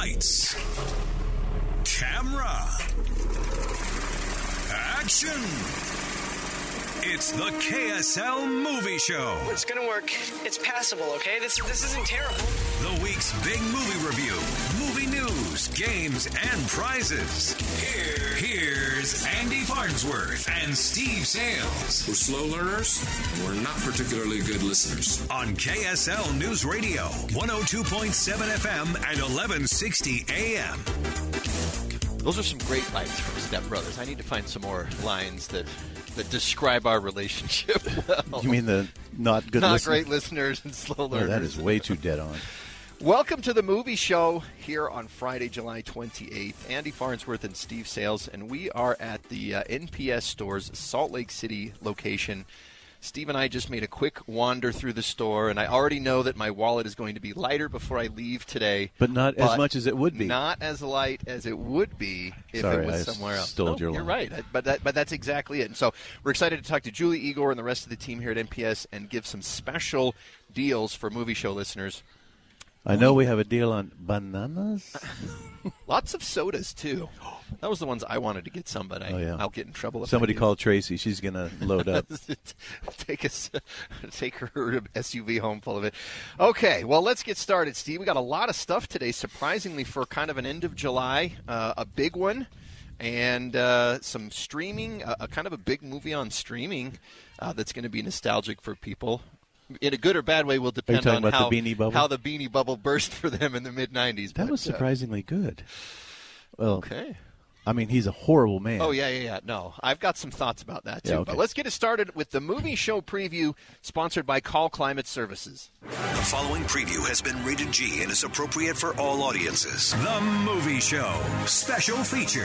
Lights. Camera. Action. It's the KSL Movie Show. It's gonna work. It's passable, okay? This isn't terrible. The week's big movie review, movie news, games, and prizes. Here's Andy Farnsworth and Steve Sales. We're slow learners, and we're not particularly good listeners. On KSL News Radio, 102.7 FM and 1160 AM. Those are some great lines from Step Brothers. I need to find some more lines that describe our relationship well. You mean the not good Not listeners? great listeners and slow learners. Oh, that is way too dead on. Welcome to the movie show here on Friday, July 28th. Andy Farnsworth and Steve Sales, and we are at the NPS Store's Salt Lake City location. Steve and I just made a quick wander through the store, and I already know that my wallet is going to be lighter before I leave today. But not as much as it would be. Not as light as it would be if it was somewhere else. Stole your You're line. right, but that's exactly it. And so we're excited to talk to Julie Igor and the rest of the team here at NPS and give some special deals for movie show listeners. I know we have a deal on bananas. Lots of sodas, too. That was the ones I wanted to get some, but I'll get in trouble. If Somebody I do. called Tracy. She's going to load up. Take her SUV home full of it. Okay, well, let's get started, Steve. We got a lot of stuff today, surprisingly, for kind of an end of July, a big one, and some streaming, a kind of a big movie on streaming that's going to be nostalgic for people. In a good or bad way will depend on about the Beanie Bubble? How the Beanie Bubble burst for them in the mid-'90s. That was surprisingly good. Well, okay. I mean, he's a horrible man. Oh, yeah. No, I've got some thoughts about that, too. Yeah, okay. But let's get it started with the movie show preview sponsored by Call Climate Services. The following preview has been rated G and is appropriate for all audiences. The Movie Show. Special feature.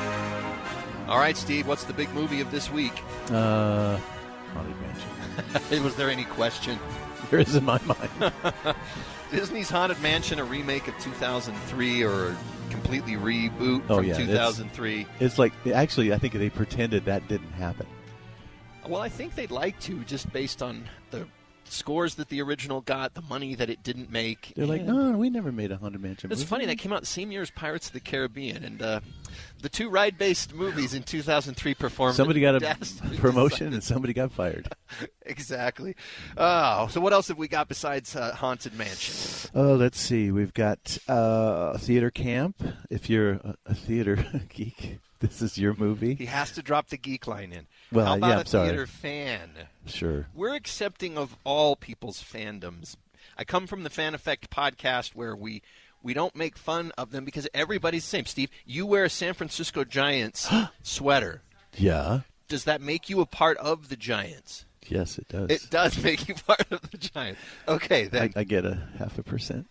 All right, Steve, what's the big movie of this week? Haunted Mansion. Was there any question? There is in my mind. Disney's Haunted Mansion, a remake of 2003 or a completely reboot from 2003. It's like, actually, I think they pretended that didn't happen. Well, I think they'd like to, just based on the scores that the original got, the money that it didn't make. They're like, no, we never made a Haunted Mansion movie. It's funny, that came out the same year as Pirates of the Caribbean, and the two ride-based movies in 2003 performed. Somebody got a promotion and somebody got fired. Exactly. Oh, so what else have we got besides Haunted Mansion? Oh, let's see. We've got Theater Camp. If you're a theater geek, this is your movie. He has to drop the geek line in. Well, how about yeah, I'm sorry. Theater fan? Sure. We're accepting of all people's fandoms. I come from the Fan Effect podcast where we don't make fun of them because everybody's the same. Steve, you wear a San Francisco Giants sweater. Yeah. Does that make you a part of the Giants? Yes, it does. It does make you part of the Giants. Okay, then. I get a 0.5%.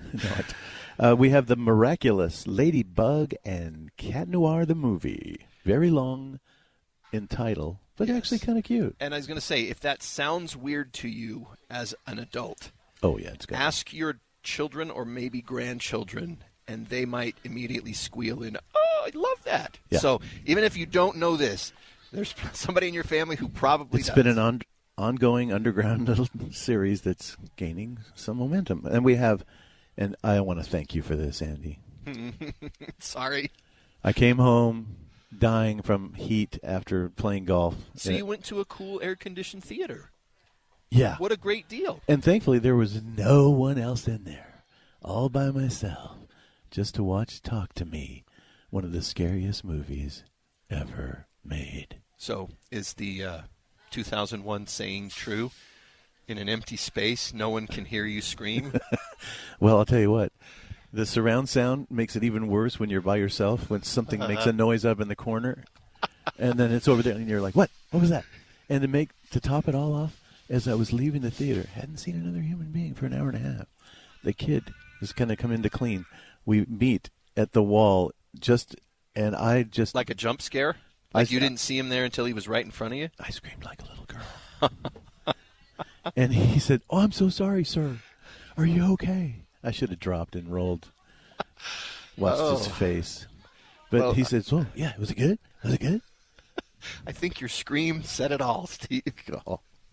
No, we have the miraculous Ladybug and Cat Noir the movie. Very long in title, but actually kind of cute. And I was going to say, if that sounds weird to you as an adult, oh yeah, it's good. Ask your children or maybe grandchildren, and they might immediately squeal in, oh, I love that. Yeah. So even if you don't know this, there's somebody in your family who probably does. It's been an ongoing underground little series that's gaining some momentum. And we have, and I want to thank you for this, Andy. Sorry. I came home dying from heat after playing golf. So you went to a cool air-conditioned theater. Yeah. What a great deal. And thankfully there was no one else in there, all by myself, just to watch Talk to Me, one of the scariest movies ever made. So is the 2001 saying true? In an empty space, no one can hear you scream? Well, I'll tell you what. The surround sound makes it even worse when you're by yourself, when something makes a noise up in the corner, and then it's over there, and you're like, what? What was that? And to top it all off, as I was leaving the theater, hadn't seen another human being for an hour and a half. The kid was going to come in to clean. We meet at the wall, and I just... Like a jump scare? Like you didn't see him there until he was right in front of you? I screamed like a little girl. And he said, oh, I'm so sorry, sir. Are you okay? I should have dropped and rolled. Watched his face. But he said, so, yeah, was it good? Was it good? I think your scream said it all, Steve. Oh.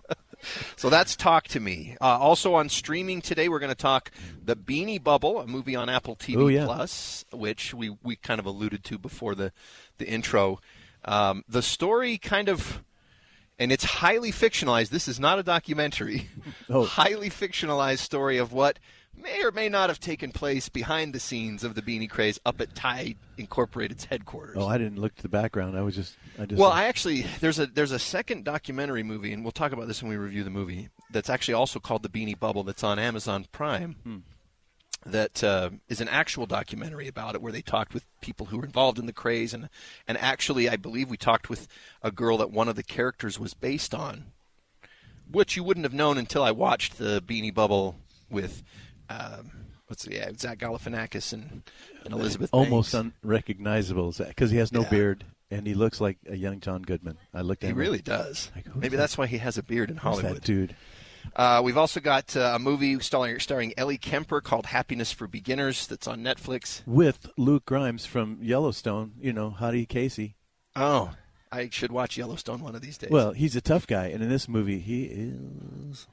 So that's Talk to Me. Also on streaming today, we're going to talk The Beanie Bubble, a movie on Apple TV Plus, which we kind of alluded to before the intro. The story kind of, and it's highly fictionalized. This is not a documentary. Highly fictionalized story of what may or may not have taken place behind the scenes of the Beanie Craze up at Tide Incorporated's headquarters. Oh, I didn't look to the background. I just. Well, I actually there's a second documentary movie, and we'll talk about this when we review the movie. That's actually also called The Beanie Bubble. That's on Amazon Prime. That is an actual documentary about it, where they talked with people who were involved in the craze, and actually, I believe we talked with a girl that one of the characters was based on, which you wouldn't have known until I watched the Beanie Bubble with. Zach Galifianakis and Elizabeth almost Banks. Unrecognizable because he has no beard and he looks like a young John Goodman. I looked at him. He really does. Maybe that's why he has a beard in Hollywood. That dude. We've also got a movie starring Ellie Kemper called Happiness for Beginners that's on Netflix. With Luke Grimes from Yellowstone, Hottie Casey. Oh, I should watch Yellowstone one of these days. Well, he's a tough guy, and in this movie he is...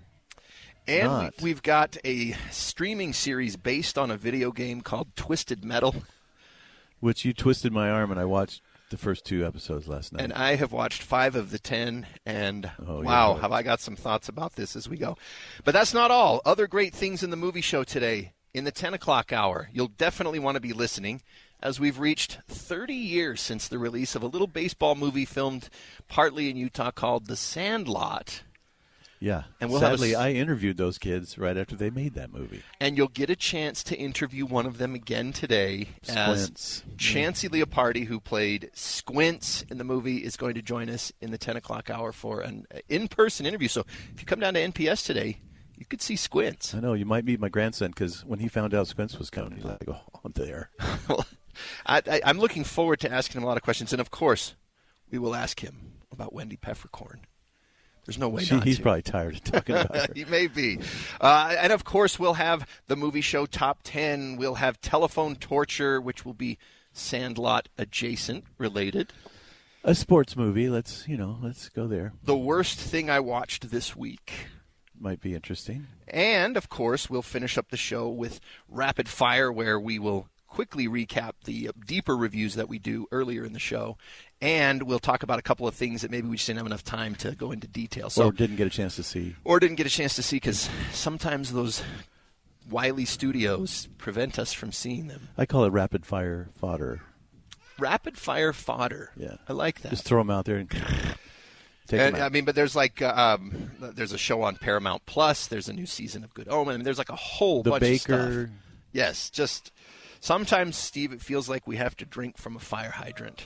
And we've got a streaming series based on a video game called Twisted Metal. Which you twisted my arm, and I watched the first 2 episodes last night. And I have watched 5 of the 10, and wow, have I got some thoughts about this as we go. But that's not all. Other great things in the movie show today. In the 10 o'clock hour, you'll definitely want to be listening, as we've reached 30 years since the release of a little baseball movie filmed partly in Utah called The Sandlot. Yeah. And we'll sadly, I interviewed those kids right after they made that movie. And you'll get a chance to interview one of them again today. Squints. As Chancey Leopardi, who played Squints in the movie, is going to join us in the 10 o'clock hour for an in-person interview. So if you come down to NPS today, you could see Squints. I know. You might meet my grandson, because when he found out Squints was coming, he's like, oh, I'm there. Well, I'm looking forward to asking him a lot of questions. And, of course, we will ask him about Wendy Peppercorn. There's no way not He's to. probably tired of talking about her. He may be. And, of course, we'll have the movie show Top 10. We'll have Telephone Torture, which will be Sandlot adjacent related. A sports movie. Let's go there. The worst thing I watched this week. Might be interesting. And, of course, we'll finish up the show with Rapid Fire, where we will quickly recap the deeper reviews that we do earlier in the show. And we'll talk about a couple of things that maybe we just didn't have enough time to go into detail. Or didn't get a chance to see. Because sometimes those wily studios prevent us from seeing them. I call it rapid fire fodder. Rapid fire fodder. Yeah. I like that. Just throw them out there and take them out. I mean, but there's there's a show on Paramount Plus. There's a new season of Good Omen. I mean, there's like a whole bunch of stuff. Yes, just sometimes, Steve, it feels like we have to drink from a fire hydrant.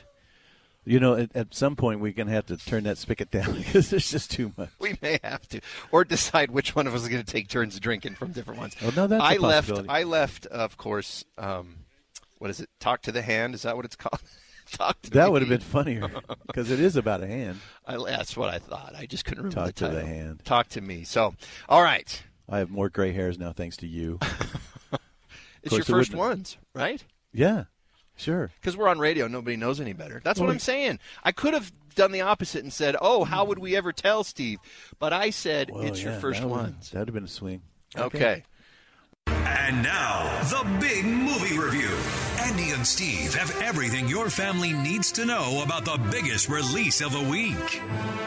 At some point we're going to have to turn that spigot down because there's just too much. We may have to. Or decide which one of us is going to take turns drinking from different ones. Oh, no, that's a possibility. I left, of course, what is it? Talk to the Hand? Is that what it's called? Talk to That me. would have been funnier because it is about a hand. That's what I thought. I just couldn't remember the Talk to title. the Hand. Talk to me. So, all right. I have more gray hairs now thanks to you. It's your first ones, right? Yeah. Sure. Because we're on radio, nobody knows any better. That's what I'm saying. I could have done the opposite and said, how would we ever tell, Steve? But I said, it's your first ones. That would have been a swing. Okay. And now, the big movie review. Andy and Steve have everything your family needs to know about the biggest release of the week.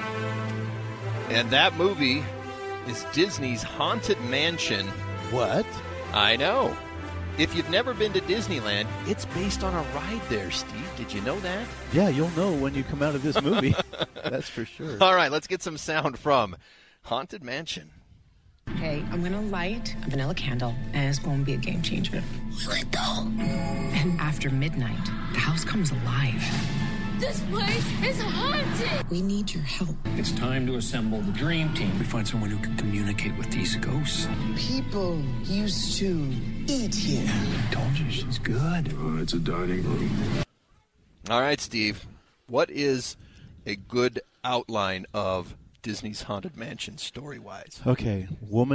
And that movie is Disney's Haunted Mansion. What? I know. If you've never been to Disneyland, it's based on a ride there, Steve. Did you know that? Yeah, you'll know when you come out of this movie. That's for sure. All right, let's get some sound from Haunted Mansion. Okay, I'm going to light a vanilla candle, and it's going to be a game changer. Let go. And after midnight, the house comes alive. This place is haunted. We need your help. It's time to assemble the dream team. We find someone who can communicate with these ghosts. People used to eat here. I told you she's good. It's a dining room. All right, Steve. What is a good outline of Disney's Haunted Mansion story-wise? Okay.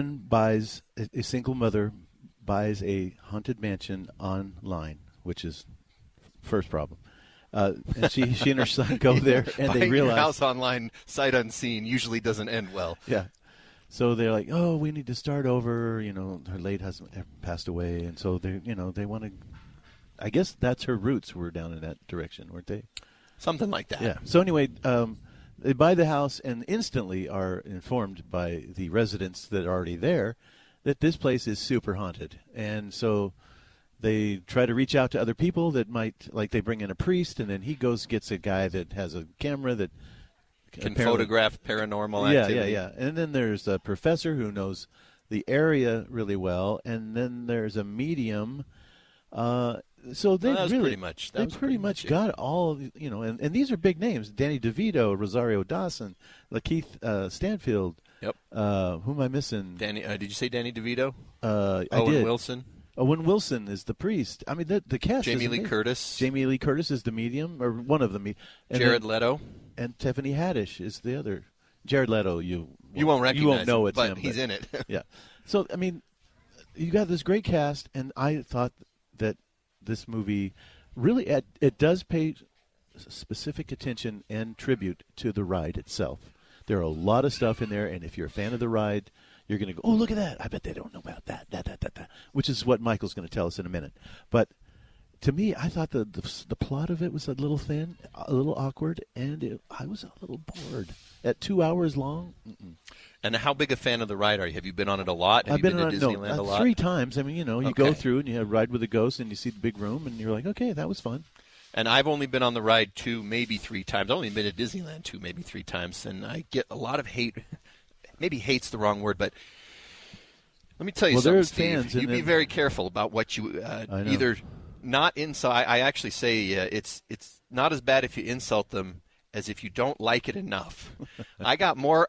A single mother buys a haunted mansion online, which is first problem. And she and her son go there, and they realize your house online, sight unseen, usually doesn't end well. Yeah, So they're like, oh, we need to start over. Her late husband passed away, and so they want to. I guess that's her roots were down in that direction, weren't they? Something like that. Yeah. So anyway, they buy the house and instantly are informed by the residents that are already there that this place is super haunted, and so they try to reach out to other people that might, like they bring in a priest, and then he gets a guy that has a camera that can photograph paranormal activity. Yeah. And then there's a professor who knows the area really well, and then there's a medium. So they pretty much got all, and these are big names: Danny DeVito, Rosario Dawson, Lakeith Stanfield. Yep. Who am I missing? Did you say Danny DeVito? I Owen did. Wilson. Owen Wilson is the priest. I mean, the cast. Jamie is Lee amazing. Curtis. Jamie Lee Curtis is the medium, or one of them. Jared Leto. And Tiffany Haddish is the other. Jared Leto, you won't recognize. You won't know it's but him. He's in it. Yeah. So I mean, you got this great cast, and I thought that this movie really it does pay specific attention and tribute to the ride itself. There are a lot of stuff in there, and if you're a fan of the ride, you're going to go, oh, look at that. I bet they don't know about that, which is what Michael's going to tell us in a minute. But to me, I thought the plot of it was a little thin, a little awkward, and I was a little bored. At 2 hours long. And how big a fan of the ride are you? Have you been on it a lot? Have you been to Disneyland a lot? 3 times. I mean, you go through and you have Ride with a Ghost and you see the big room and you're like, okay, that was fun. And I've only been on the ride 2, maybe 3 times. I've only been to Disneyland 2, maybe 3 times. And I get a lot of hate. Maybe hate's the wrong word, but let me tell you something, Steve. You be very careful about what you either not insult. I actually say it's not as bad if you insult them as if you don't like it enough. I got more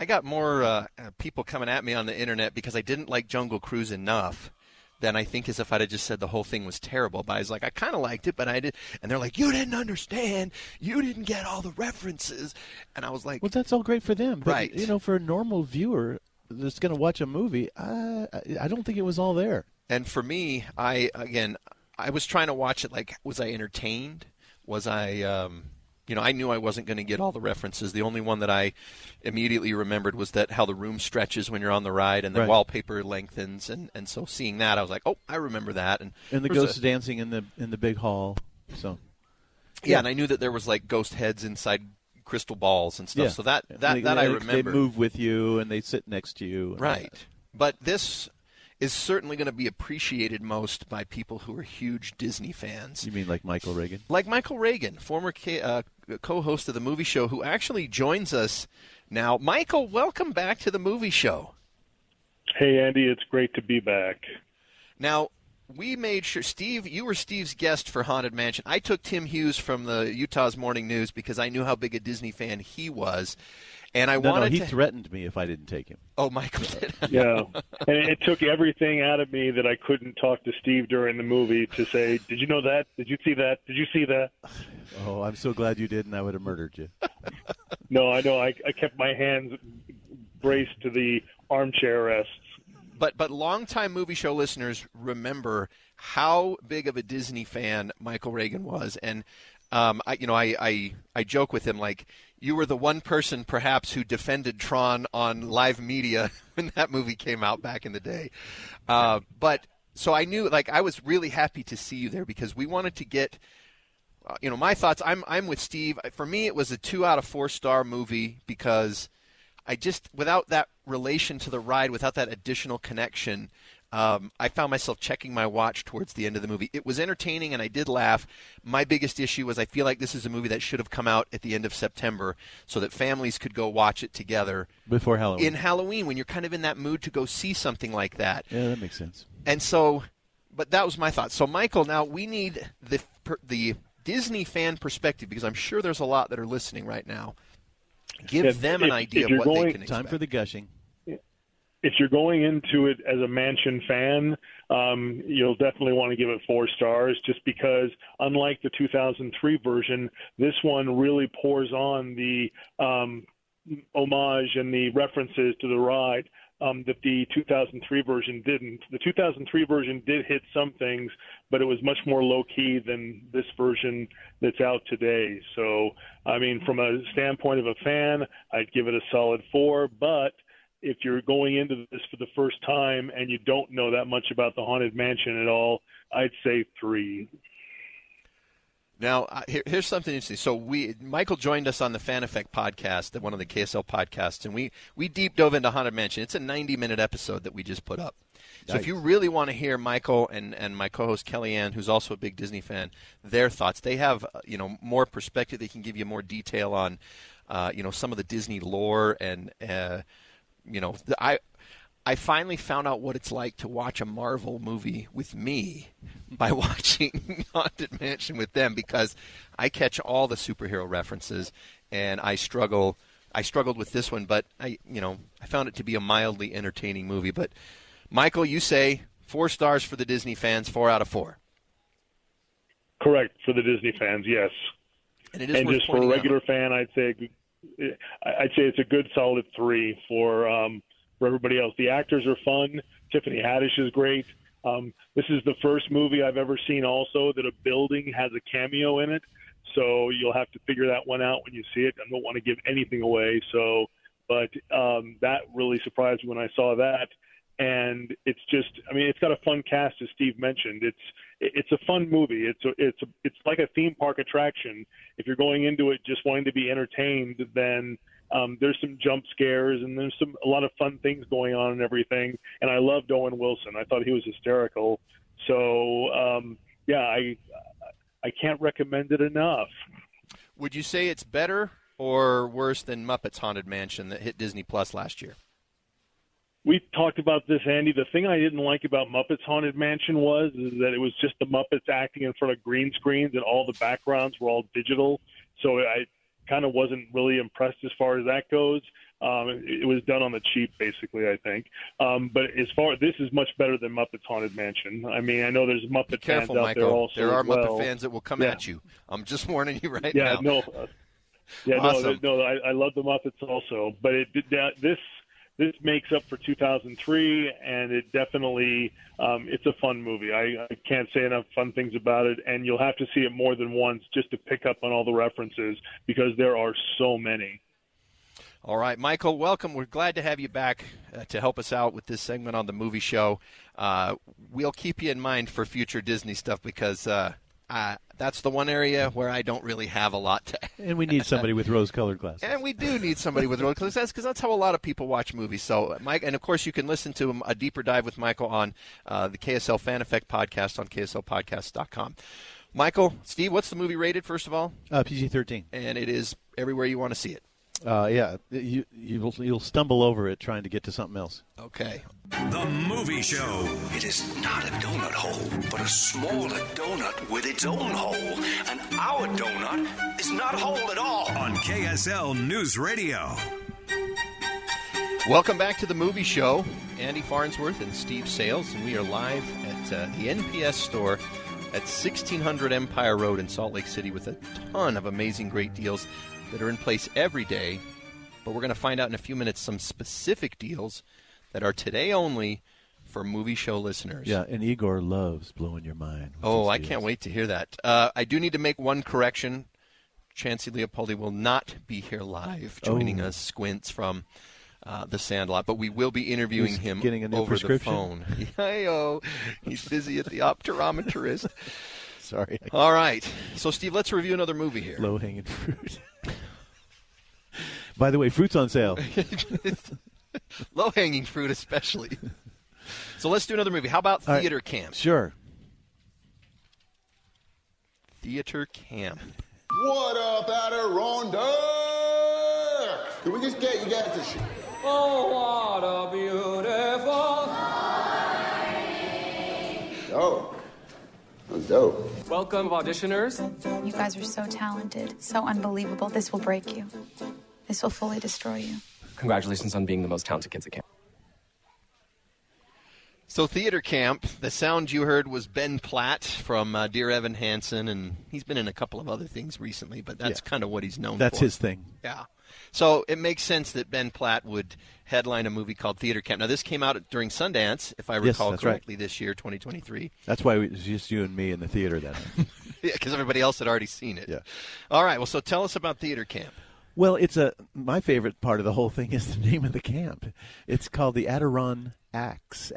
people coming at me on the internet because I didn't like Jungle Cruise enough than I think as if I'd have just said the whole thing was terrible. But I was like, I kind of liked it, but I did. And they're like, you didn't understand. You didn't get all the references. And I was like, well, that's all great for them. But, right. For a normal viewer that's going to watch a movie, I don't think it was all there. And for me, I was trying to watch it like, was I entertained? Was I... I knew I wasn't going to get all the references. The only one that I immediately remembered was that how the room stretches when you're on the ride and the wallpaper lengthens. And so seeing that, I was like, oh, I remember that. And the ghosts dancing in the big hall. So yeah, and I knew that there was like ghost heads inside crystal balls and stuff. Yeah. So that I remember. They move with you and they sit next to you. Right. But this is certainly going to be appreciated most by people who are huge Disney fans. You mean like Michael Reagan? Like Michael Reagan, former co-host of the movie show, who actually joins us now. Michael, welcome back to the movie show. Hey, Andy, it's great to be back. Now, we made sure, Steve, you were Steve's guest for Haunted Mansion. I took Tim Hughes from the Utah's Morning News because I knew how big a Disney fan he was. And he threatened me if I didn't take him. Oh, Michael did. Yeah. And it took everything out of me that I couldn't talk to Steve during the movie to say, did you know that? Did you see that? Did you see that? Oh, I'm so glad you did, and I would have murdered you. No, I know. I kept my hands braced to the armchair rests. But longtime movie show listeners remember how big of a Disney fan Michael Reagan was. And I joke with him like, you were the one person perhaps who defended Tron on live media when that movie came out back in the day. But so I knew, like, I was really happy to see you there because we wanted to get, my thoughts. I'm with Steve. For me, it was a 2 out of 4 star movie because I just, without that relation to the ride, without that additional connection, I found myself checking my watch towards the end of the movie. It was entertaining, and I did laugh. My biggest issue was I feel like this is a movie that should have come out at the end of September so that families could go watch it together. Before Halloween. In Halloween, when you're kind of in that mood to go see something like that. Yeah, that makes sense. And so, but that was my thought. So, Michael, now we need the Disney fan perspective because I'm sure there's a lot that are listening right now. Give them an idea of what they can expect. Time for the gushing. If you're going into it as a Mansion fan, you'll definitely want to give it 4 stars just because, unlike the 2003 version, this one really pours on the homage and the references to the ride that the 2003 version didn't. The 2003 version did hit some things, but it was much more low-key than this version that's out today. So, I mean, from a standpoint of a fan, I'd give it a solid 4, but if you're going into this for the first time and you don't know that much about the Haunted Mansion at all, I'd say 3. Now, here's something interesting. So Michael joined us on the Fan Effect podcast, one of the KSL podcasts, and we deep dove into Haunted Mansion. It's a 90-minute episode that we just put up. So if you really want to hear Michael and my co-host Kellyanne, who's also a big Disney fan, their thoughts, they have more perspective. They can give you more detail on some of the Disney lore, and I finally found out what it's like to watch a Marvel movie with me by watching Haunted Mansion with them, because I catch all the superhero references, and I struggled with this one, but I found it to be a mildly entertaining movie. But Michael, you say 4 stars for the Disney fans, 4 out of 4. Correct, for the Disney fans, yes. And it is and worth just for a regular out. fan, I'd say it's a good solid 3 for everybody else. The actors are fun. Tiffany Haddish is great. This is the first movie I've ever seen also that a building has a cameo in it. So you'll have to figure that one out when you see it. I don't want to give anything away. But that really surprised me when I saw that. And it's just, it's got a fun cast, as Steve mentioned. It's a fun movie. It's like a theme park attraction. If you're going into it just wanting to be entertained, then there's some jump scares and there's a lot of fun things going on and everything. And I loved Owen Wilson. I thought he was hysterical. So I can't recommend it enough. Would you say it's better or worse than Muppets Haunted Mansion that hit Disney Plus last year? We talked about this, Andy. The thing I didn't like about Muppets Haunted Mansion is that it was just the Muppets acting in front of green screens and all the backgrounds were all digital. So I kind of wasn't really impressed as far as that goes. It was done on the cheap, basically, I think. But this is much better than Muppets Haunted Mansion. I know there's Muppet fans out there also. There are as well. Muppet fans that will come at you. I'm just warning you right now. Awesome. I love the Muppets also. But this makes up for 2003, and it definitely it's a fun movie. I can't say enough fun things about it, and you'll have to see it more than once just to pick up on all the references because there are so many. All right, Michael, welcome. We're glad to have you back to help us out with this segment on the movie show. We'll keep you in mind for future Disney stuff because that's the one area where I don't really have a lot to add. And we need somebody with rose-colored glasses. And we do need somebody with rose-colored glasses because that's how a lot of people watch movies. So, Mike, and of course, you can listen to a deeper dive with Michael on the KSL Fan Effect podcast on KSLpodcast.com. Michael, Steve, what's the movie rated, first of all? PG-13. And it is everywhere you want to see it. You'll stumble over it trying to get to something else. Okay. The Movie Show. It is not a donut hole, but a smaller donut with its own hole. And our donut is not a hole at all. On KSL News Radio. Welcome back to The Movie Show. Andy Farnsworth and Steve Sales, and we are live at the NPS store at 1600 Empire Road in Salt Lake City with a ton of amazing great deals that are in place every day, but we're going to find out in a few minutes some specific deals that are today only for movie show listeners. Yeah, and Igor loves blowing your mind. Oh, I can't wait to hear that. I do need to make one correction. Chancey Leopoldi will not be here live joining us, Squints, from the Sandlot, but we will be interviewing him over the phone. He's busy at the optometrist. Sorry. All right. So, Steve, let's review another movie here. Low-hanging fruit. By the way, fruit's on sale. Low-hanging fruit especially. So let's do another movie. How about Theater Camp? Sure. Theater Camp. What up, Adirondack? Can we just get you guys to shit? Oh, what a beautiful night. Oh. That was dope. Welcome, auditioners. You guys are so talented, so unbelievable. This will break you. This will fully destroy you. Congratulations on being the most talented kids at camp. So Theater Camp, the sound you heard was Ben Platt from Dear Evan Hansen, and he's been in a couple of other things recently, but that's kind of what he's known for. That's his thing. Yeah. So it makes sense that Ben Platt would headline a movie called Theater Camp. Now, this came out during Sundance, if I recall correctly, this year, 2023. That's why it was just you and me in the theater then. Yeah, because everybody else had already seen it. Yeah. All right, well, so tell us about Theater Camp. Well, my favorite part of the whole thing is the name of the camp. It's called the Adirondacks.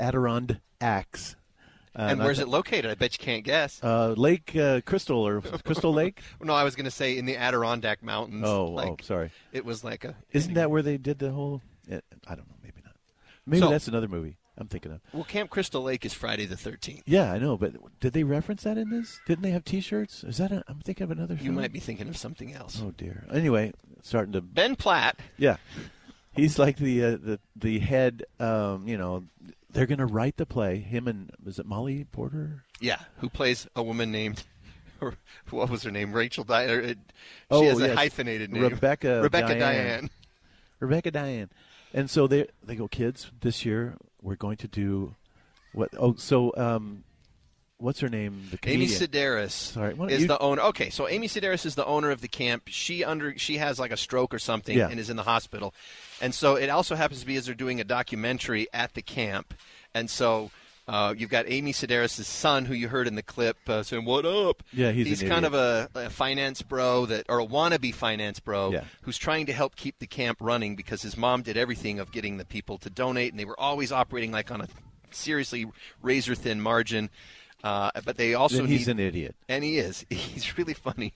And where's it located? I bet you can't guess. Lake Crystal or Crystal Lake? No, I was going to say in the Adirondack Mountains. Oh, sorry. It was like a... Isn't that where they did the whole... I don't know, maybe not. Maybe that's another movie I'm thinking of. Well, Camp Crystal Lake is Friday the 13th. Yeah, I know, but did they reference that in this? Didn't they have T-shirts? Is that I'm thinking of another film? You might be thinking of something else. Oh, dear. Anyway, starting to... Ben Platt. Yeah. He's like the head, they're going to write the play. Him and, is it Molly Porter? Yeah, who plays a woman named, what was her name? Rachel Diane. She has a hyphenated name. Rebecca Diane. Rebecca Diane. And so they go, kids, this year we're going to do what? Oh, so what's her name? The comedian. Amy Sedaris is the owner. Okay, so Amy Sedaris is the owner of the camp. She has like a stroke or something and is in the hospital. And so it also happens to be as they're doing a documentary at the camp. And so you've got Amy Sedaris' son, who you heard in the clip, saying, "What up?" Yeah, he's kind of a finance bro or a wannabe finance bro who's trying to help keep the camp running because his mom did everything of getting the people to donate, and they were always operating like on a seriously razor-thin margin. But they also he's an idiot. And he is. He's really funny.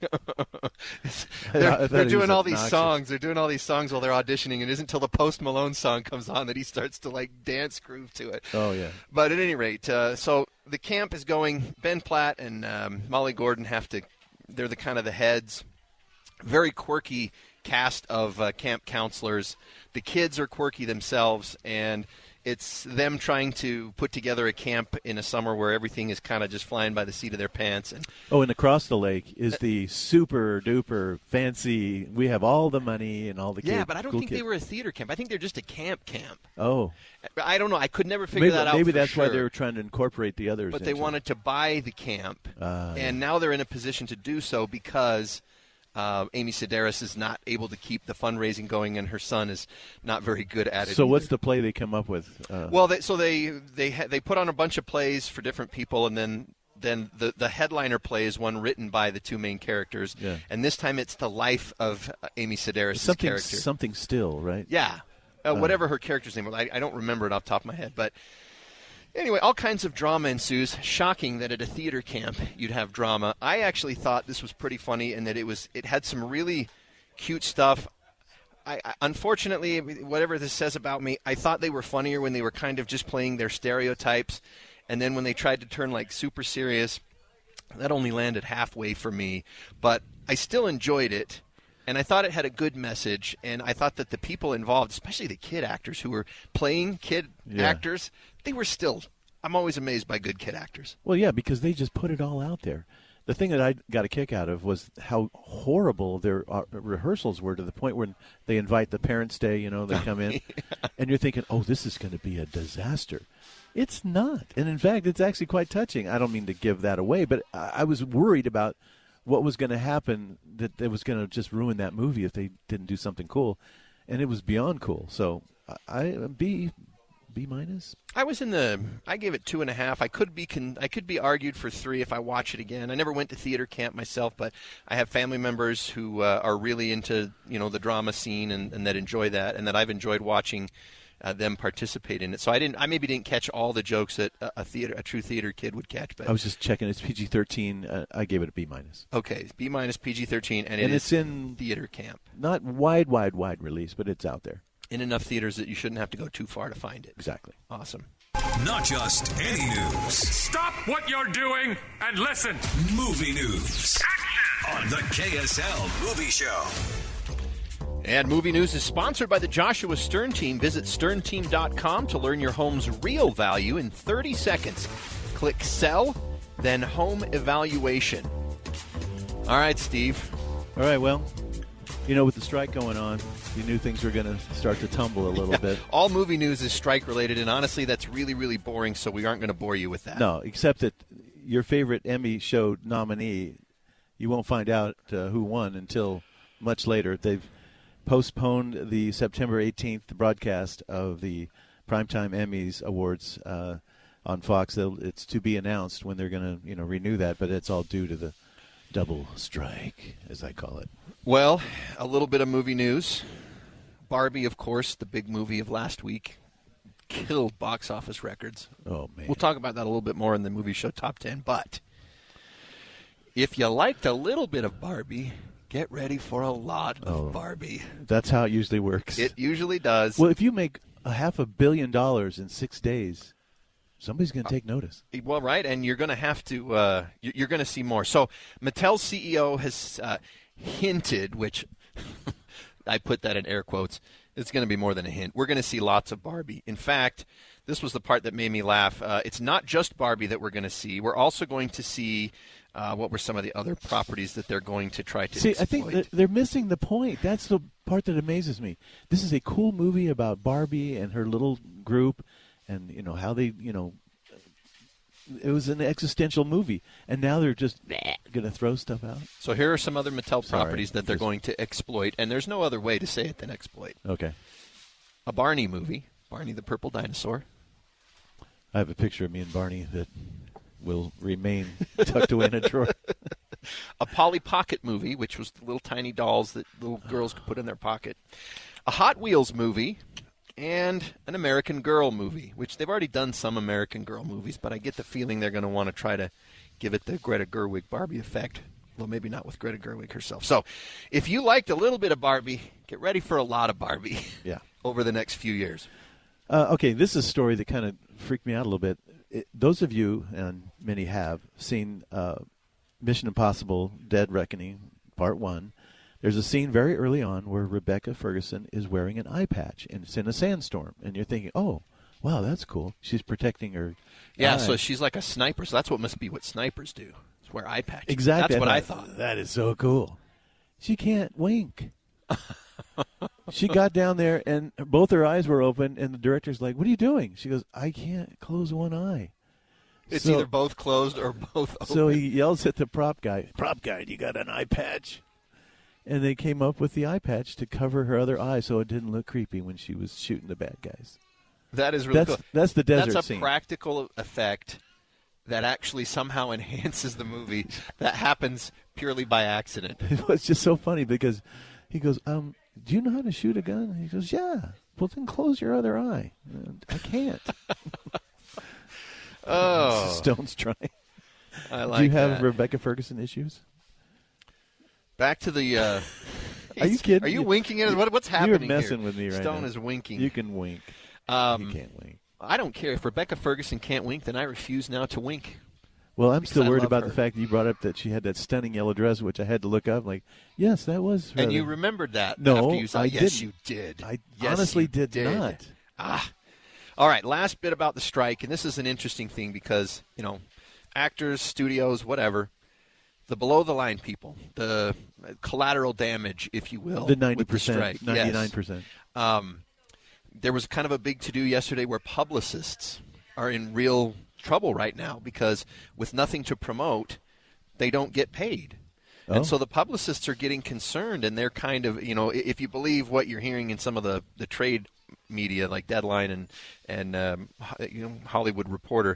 They're doing all these songs. They're doing all these songs while they're auditioning, and it isn't until the Post Malone song comes on that he starts to, like, dance groove to it. Oh, yeah. But at any rate, so the camp is going. Ben Platt and Molly Gordon they're the kind of the heads. Very quirky cast of camp counselors. The kids are quirky themselves, and it's them trying to put together a camp in a summer where everything is kind of just flying by the seat of their pants. And across the lake is the super-duper fancy, we have all the money and all the kids. Yeah, but I don't think they were a theater camp. I think they're just a camp. Oh. I don't know. I could never figure that out. Maybe that's why they were trying to incorporate the others. But they wanted to buy the camp, and now they're in a position to do so because Amy Sedaris is not able to keep the fundraising going, and her son is not very good at it. So what's the play they come up with? Well, they put on a bunch of plays for different people, and then the headliner play is one written by the two main characters, and this time it's the life of Amy Sedaris' character. Something Still, right? Yeah, whatever her character's name was. I don't remember it off the top of my head, but anyway, all kinds of drama ensues. Shocking that at a theater camp you'd have drama. I actually thought this was pretty funny and that it had some really cute stuff. Unfortunately, whatever this says about me, I thought they were funnier when they were kind of just playing their stereotypes, and then when they tried to turn like super serious, that only landed halfway for me. But I still enjoyed it. And I thought it had a good message, and I thought that the people involved, especially the kid actors who were playing kid actors, they were still – I'm always amazed by good kid actors. Well, yeah, because they just put it all out there. The thing that I got a kick out of was how horrible their rehearsals were, to the point where they invite the parents' day, they come in, and you're thinking, oh, this is going to be a disaster. It's not. And, in fact, it's actually quite touching. I don't mean to give that away, but I was worried about – what was going to happen, that it was going to just ruin that movie if they didn't do something cool, and it was beyond cool. So B minus. I gave it 2.5. I could be argued for 3 if I watch it again. I never went to theater camp myself, but I have family members who are really into the drama scene and that enjoy that, and that I've enjoyed watching them participate in it. So I maybe didn't catch all the jokes that a true theater kid would catch. But I was just checking. It's PG-13. I gave it a B minus. Okay, B minus, PG-13, and it's in theater camp. Not wide release, but it's out there in enough theaters that you shouldn't have to go too far to find it. Exactly. Awesome. Not just any news. Stop what you're doing and listen. Movie news on the KSL Movie Show. And Movie News is sponsored by the Joshua Stern Team. Visit sternteam.com to learn your home's real value in 30 seconds. Click Sell, then Home Evaluation. All right, Steve. All right, well, with the strike going on, you knew things were going to start to tumble a little bit. All movie news is strike-related, and honestly, that's really, really boring, so we aren't going to bore you with that. No, except that your favorite Emmy show nominee, you won't find out who won until much later. They've postponed the September 18th broadcast of the Primetime Emmys Awards on Fox. It's to be announced when they're going to renew that, but it's all due to the Double strike, as I call it. Well, a little bit of movie news. Barbie, of course, the big movie of last week, killed box office records. Oh, man. We'll talk about that a little bit more in the movie show Top 10. But if you liked a little bit of Barbie, get ready for a lot of Barbie. That's how it usually works. It usually does. Well, if you make $500 million in 6 days, somebody's going to take notice. Well, right, and you're going to have to you're going to see more. So Mattel's CEO has hinted, which I put that in air quotes, it's going to be more than a hint. We're going to see lots of Barbie. In fact, this was the part that made me laugh. It's not just Barbie that we're going to see. We're also going to see what were some of the other properties that they're going to try to exploit. I think they're missing the point. That's the part that amazes me. This is a cool movie about Barbie and her little group and, how they, it was an existential movie. And now they're just going to throw stuff out. So here are some other Mattel properties that they're going to exploit, and there's no other way to say it than exploit. Okay. A Barney movie, Barney the Purple Dinosaur. I have a picture of me and Barney that will remain tucked away in a drawer. A Polly Pocket movie, which was the little tiny dolls that little girls could put in their pocket. A Hot Wheels movie, and an American Girl movie, which they've already done some American Girl movies, but I get the feeling they're going to want to try to give it the Greta Gerwig Barbie effect. Well, maybe not with Greta Gerwig herself. So if you liked a little bit of Barbie, get ready for a lot of Barbie over the next few years. Okay, this is a story that kind of freaked me out a little bit. Those of you, and many have, seen Mission Impossible Dead Reckoning Part 1. There's a scene very early on where Rebecca Ferguson is wearing an eye patch, and it's in a sandstorm. And you're thinking, oh, wow, that's cool. She's protecting her eye. So she's like a sniper. So that's what must be what snipers do, is wear eye patches. Exactly. That's what I thought. That is so cool. She can't wink. She got down there, and both her eyes were open, and the director's like, what are you doing? She goes, I can't close one eye. It's either both closed or both open. So he yells at the prop guy, you got an eye patch? And they came up with the eye patch to cover her other eye so it didn't look creepy when she was shooting the bad guys. That is really cool. That's the desert scene. That's a practical effect that actually somehow enhances the movie that happens purely by accident. It was just so funny because he goes, do you know how to shoot a gun? He goes, yeah. Well, then close your other eye. I can't. Oh. Stone's trying. I like that. Do you have Rebecca Ferguson issues? Back to the... Are you kidding? Are you winking at us? What's happening You're messing here? with me right now. Stone is winking. You can wink. You can't wink. I don't care. If Rebecca Ferguson can't wink, then I refuse now to wink. Well, I'm still worried about her. the fact that you brought up that she had that stunning yellow dress, which I had to look up. Like, yes, that was. And you remembered that? No, after you saw it. Yes, you did. I yes, honestly you did not. All right, last bit about the strike, and this is an interesting thing because, actors, studios, whatever, the below-the-line people, the collateral damage, if you will, the 90%, with the strike. 99%. Yes. There was kind of a big to-do yesterday where publicists are in real trouble right now because with nothing to promote, they don't get paid. Oh. And so the publicists are getting concerned, and they're kind of, if you believe what you're hearing in some of the trade media like Deadline and Hollywood Reporter,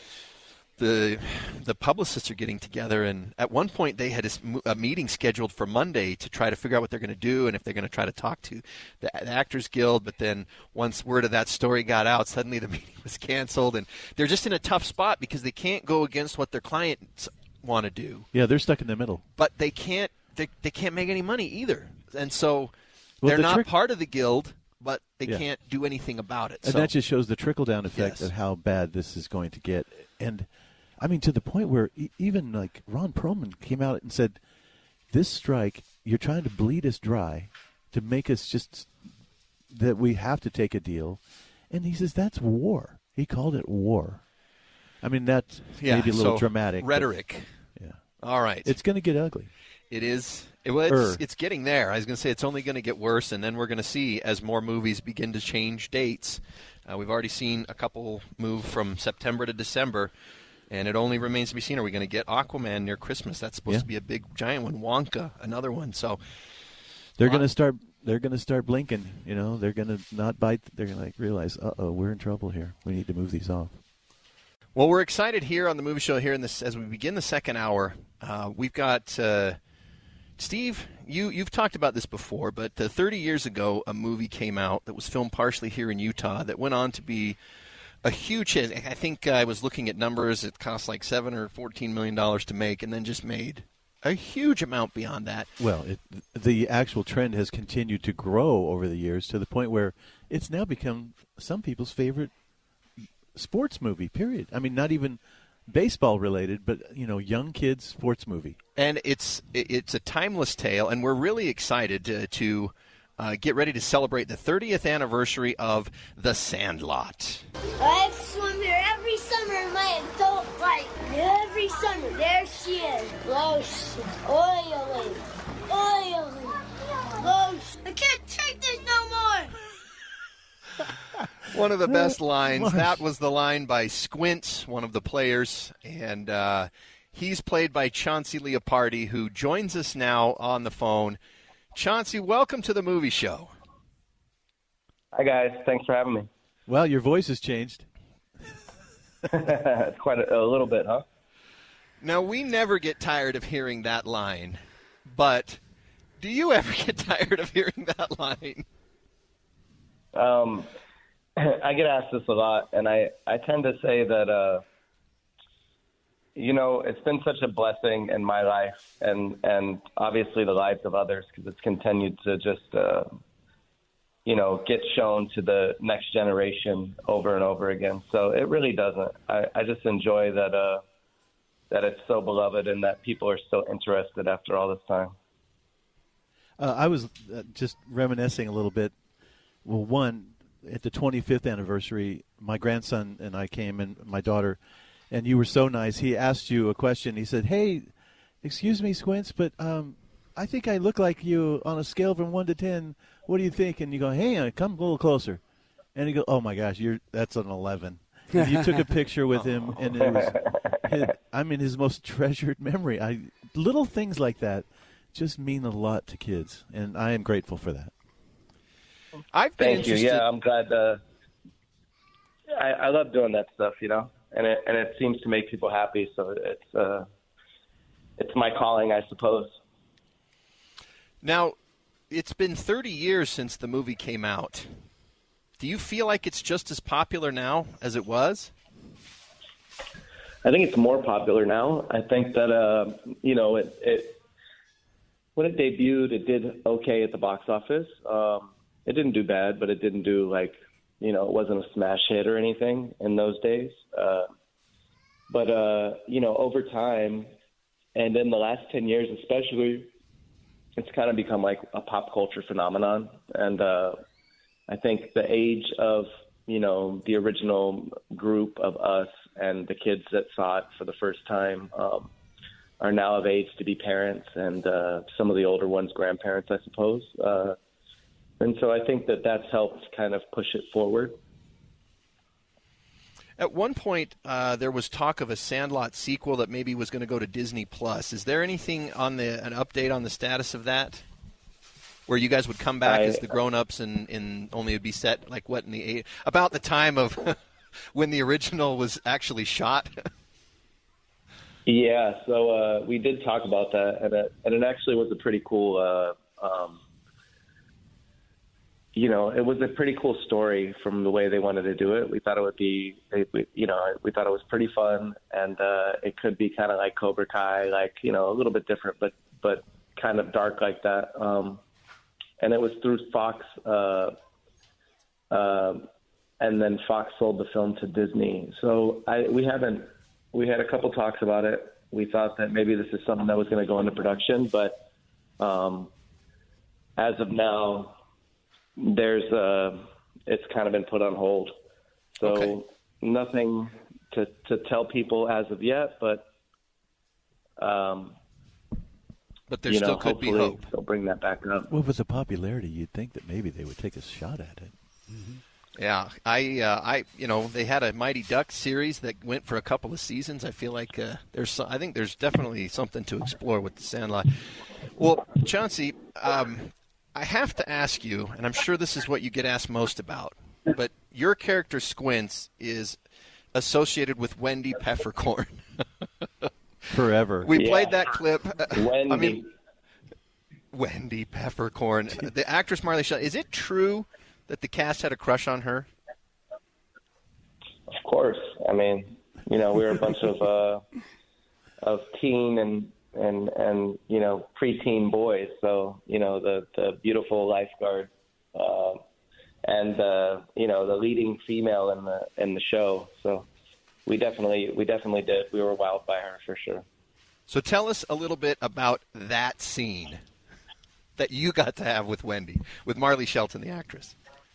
the publicists are getting together, and at one point they had a meeting scheduled for Monday to try to figure out what they're going to do and if they're going to try to talk to the Actors Guild. But then once word of that story got out, suddenly the meeting was canceled, and they're just in a tough spot because they can't go against what their clients want to do. Yeah, they're stuck in the middle. But they can't make any money either, and so they're not part of the guild. But they can't do anything about it. And that just shows the trickle-down effect of how bad this is going to get. And, I mean, to the point where even, like, Ron Perlman came out and said, this strike, you're trying to bleed us dry to make us just that we have to take a deal. And he says, that's war. He called it war. I mean, that's maybe a little dramatic. Rhetoric. Yeah. All right. It's going to get ugly. It is. It's getting there. I was going to say it's only going to get worse, and then we're going to see as more movies begin to change dates. We've already seen a couple move from September to December, and it only remains to be seen. Are we going to get Aquaman near Christmas? That's supposed to be a big, giant one. Wonka, another one. So they're going to start. They're going to start blinking. They're going to not bite. They're going to realize, we're in trouble here. We need to move these off. Well, we're excited here on the movie show here as we begin the second hour. We've got Steve. You've talked about this before, but 30 years ago, a movie came out that was filmed partially here in Utah that went on to be a huge hit. I think I was looking at numbers. It cost like $7 or $14 million to make, and then just made a huge amount beyond that. Well, the actual trend has continued to grow over the years to the point where it's now become some people's favorite sports movie, period. I mean, not even baseball related, but young kids sports movie. And it's a timeless tale, and we're really excited to get ready to celebrate the 30th anniversary of The Sandlot. I swim here every summer in my adult life. Every summer, there she is. Lotion, oily, lotion. I can't take this no more. One of the best lines. That was the line by Squint, one of the players, and he's played by Chauncey Leopardi, who joins us now on the phone. Chauncey, welcome to the movie show. Hi, guys. Thanks for having me. Well, your voice has changed. It's quite a little bit, huh? Now, we never get tired of hearing that line, but do you ever get tired of hearing that line? I get asked this a lot, and I tend to say that, it's been such a blessing in my life and obviously the lives of others, because it's continued to just, get shown to the next generation over and over again. So it really doesn't. I just enjoy that it's so beloved and that people are still interested after all this time. I was just reminiscing a little bit. Well, one, at the 25th anniversary, my grandson and I came, and my daughter, and you were so nice. He asked you a question. He said, "Hey, excuse me, Squints, but I think I look like you on a scale from 1 to 10. What do you think?" And you go, "Hey, come a little closer." And he goes, "Oh, my gosh, that's an 11. And you took a picture with him, and it was his most treasured memory. Little things like that just mean a lot to kids, and I am grateful for that. Thank you. Yeah, I'm glad. I love doing that stuff, and it seems to make people happy. So it's my calling, I suppose. Now, it's been 30 years since the movie came out. Do you feel like it's just as popular now as it was? I think it's more popular now. I think that when it debuted, it did okay at the box office. It didn't do bad, but it didn't do it wasn't a smash hit or anything in those days. But over time, and in the last 10 years especially, it's kind of become like a pop culture phenomenon. And I think the age of, the original group of us and the kids that saw it for the first time are now of age to be parents, and some of the older ones, grandparents, I suppose. And so I think that that's helped kind of push it forward. At one point, there was talk of a Sandlot sequel that maybe was going to go to Disney Plus. Is there anything an update on the status of that, where you guys would come back as the grown-ups and only would be set about the time of when the original was actually shot? Yeah, so we did talk about that, and it actually was a pretty cool. It was a pretty cool story from the way they wanted to do it. We thought it would be, we thought it was pretty fun, and it could be kind of like Cobra Kai, a little bit different, but kind of dark like that. And it was through Fox, and then Fox sold the film to Disney. So we had a couple talks about it. We thought that maybe this is something that was going to go into production, but as of now, it's kind of been put on hold. So nothing to tell people as of yet, but there still could be hope. They'll bring that back up. Well, with the popularity, you'd think that maybe they would take a shot at it. Mm-hmm. Yeah, they had a Mighty Ducks series that went for a couple of seasons. I feel like I think there's definitely something to explore with the Sandlot. Well, Chauncey, I have to ask you, and I'm sure this is what you get asked most about, but your character Squints is associated with Wendy Peppercorn. Forever. We played that clip. Wendy. Wendy Peppercorn. The actress Marley Shelton. Is it true that the cast had a crush on her? Of course. I mean, we were a bunch of teen and preteen boys. So the beautiful lifeguard and the leading female in the show. So we definitely did. We were wowed by her for sure. So tell us a little bit about that scene that you got to have with Wendy, with Marley Shelton, the actress.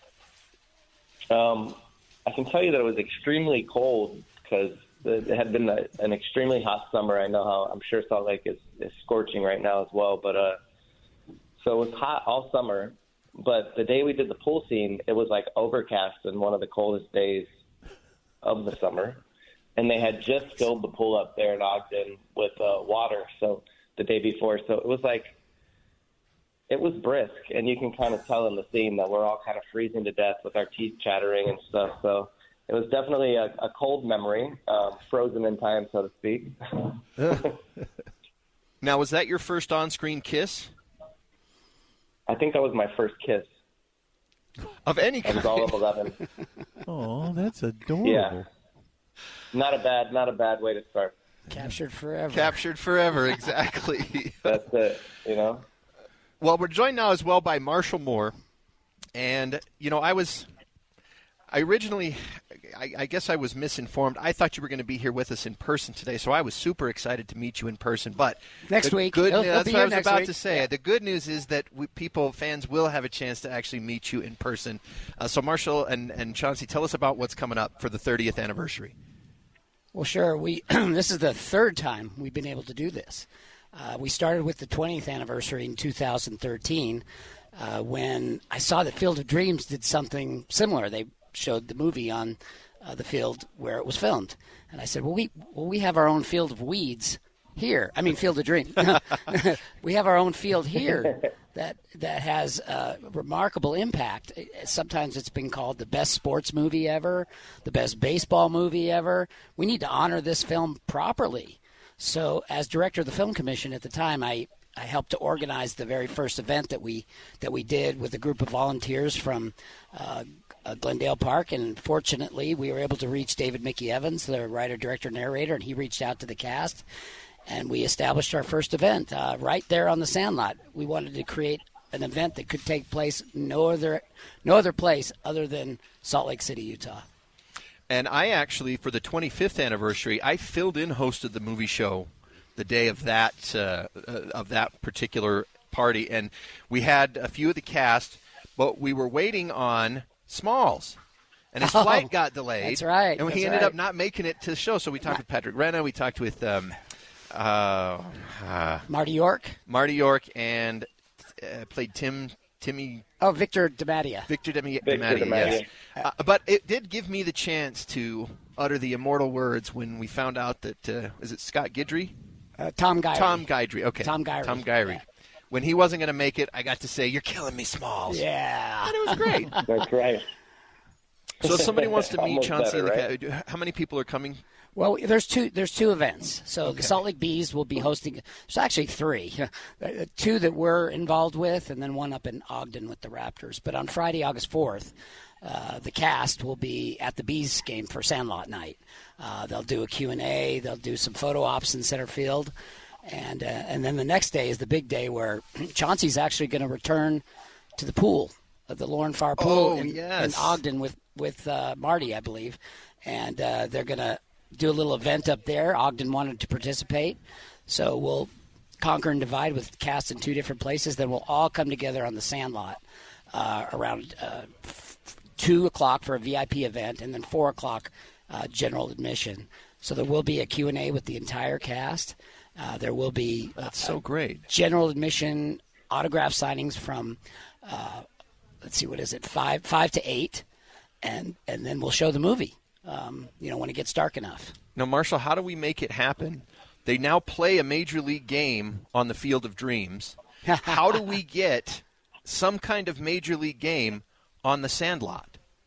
I can tell you that it was extremely cold because it had been an extremely hot summer. I know how I'm sure Salt Lake is scorching right now as well. But so it was hot all summer. But the day we did the pool scene, it was like overcast and one of the coldest days of the summer. And they had just filled the pool up there in Ogden with water. So the day before, so it was like. It was brisk, and you can kind of tell in the scene that we're all kind of freezing to death with our teeth chattering and stuff. So it was definitely a cold memory, frozen in time, so to speak. Now, was that your first on-screen kiss? I think that was my first kiss. Of any kind? I was all of 11. Oh, that's adorable. Yeah. Not a bad way to start. Captured forever. Captured forever, exactly. That's it, Well, we're joined now as well by Marshall Moore. And, I guess I was misinformed. I thought you were going to be here with us in person today, so I was super excited to meet you in person. But next week. That's what I was about to say. Yeah. The good news is that fans will have a chance to actually meet you in person. So, Marshall and Chauncey, tell us about what's coming up for the 30th anniversary. Well, sure. This is the third time we've been able to do this. We started with the 20th anniversary in 2013 when I saw that Field of Dreams did something similar. They showed the movie on the field where it was filmed. And I said, we have our own Field of Weeds here. I mean, Field of Dreams. We have our own field here that has a remarkable impact. Sometimes it's been called the best sports movie ever, the best baseball movie ever. We need to honor this film properly. So as director of the Film Commission at the time, I helped to organize the very first event that we did with a group of volunteers from Glendale Park. And fortunately, we were able to reach David Mickey Evans, the writer, director, narrator, and he reached out to the cast. And we established our first event right there on the Sandlot. We wanted to create an event that could take place no other place other than Salt Lake City, Utah. And I actually, for the 25th anniversary, I filled in, hosted the movie show the day of that particular party. And we had a few of the cast, but we were waiting on Smalls. And his flight got delayed. That's right. And he ended up not making it to the show. So we talked with Patrick Renna. We talked with Marty York. Marty York and played Timmy. Oh, Victor DiMattia. Victor DiMattia, yes. But it did give me the chance to utter the immortal words when we found out that, is it Scott Guidry? Tom Guiry. Tom Guidry, okay. Tom Guiry. Yeah. When he wasn't going to make it, I got to say, "You're killing me, Smalls." Yeah. And it was great. That's right. So if somebody wants to meet Chauncey, how many people are coming? Well, there's two events. So the Salt Lake Bees will be hosting. There's actually three, two that we're involved with, and then one up in Ogden with the Raptors. But on Friday, August 4th, the cast will be at the Bees game for Sandlot night. They'll do a Q&A. They'll do some photo ops in center field, and then the next day is the big day where Chauncey's actually going to return to the pool, the Lauren Farr pool in Ogden with Marty, I believe, and they're going to do a little event up there. Ogden wanted to participate, so we'll conquer and divide with cast in two different places. Then we'll all come together on the Sandlot around 2 o'clock for a VIP event, and then 4 o'clock general admission. So there will be a Q&A with the entire cast. There will be so great general admission autograph signings from let's see, what is it, 5 to 8, and then we'll show the movie. When it gets dark enough. Now, Marshall, how do we make it happen? They now play a Major League game on the Field of Dreams. How do we get some kind of Major League game on the Sandlot?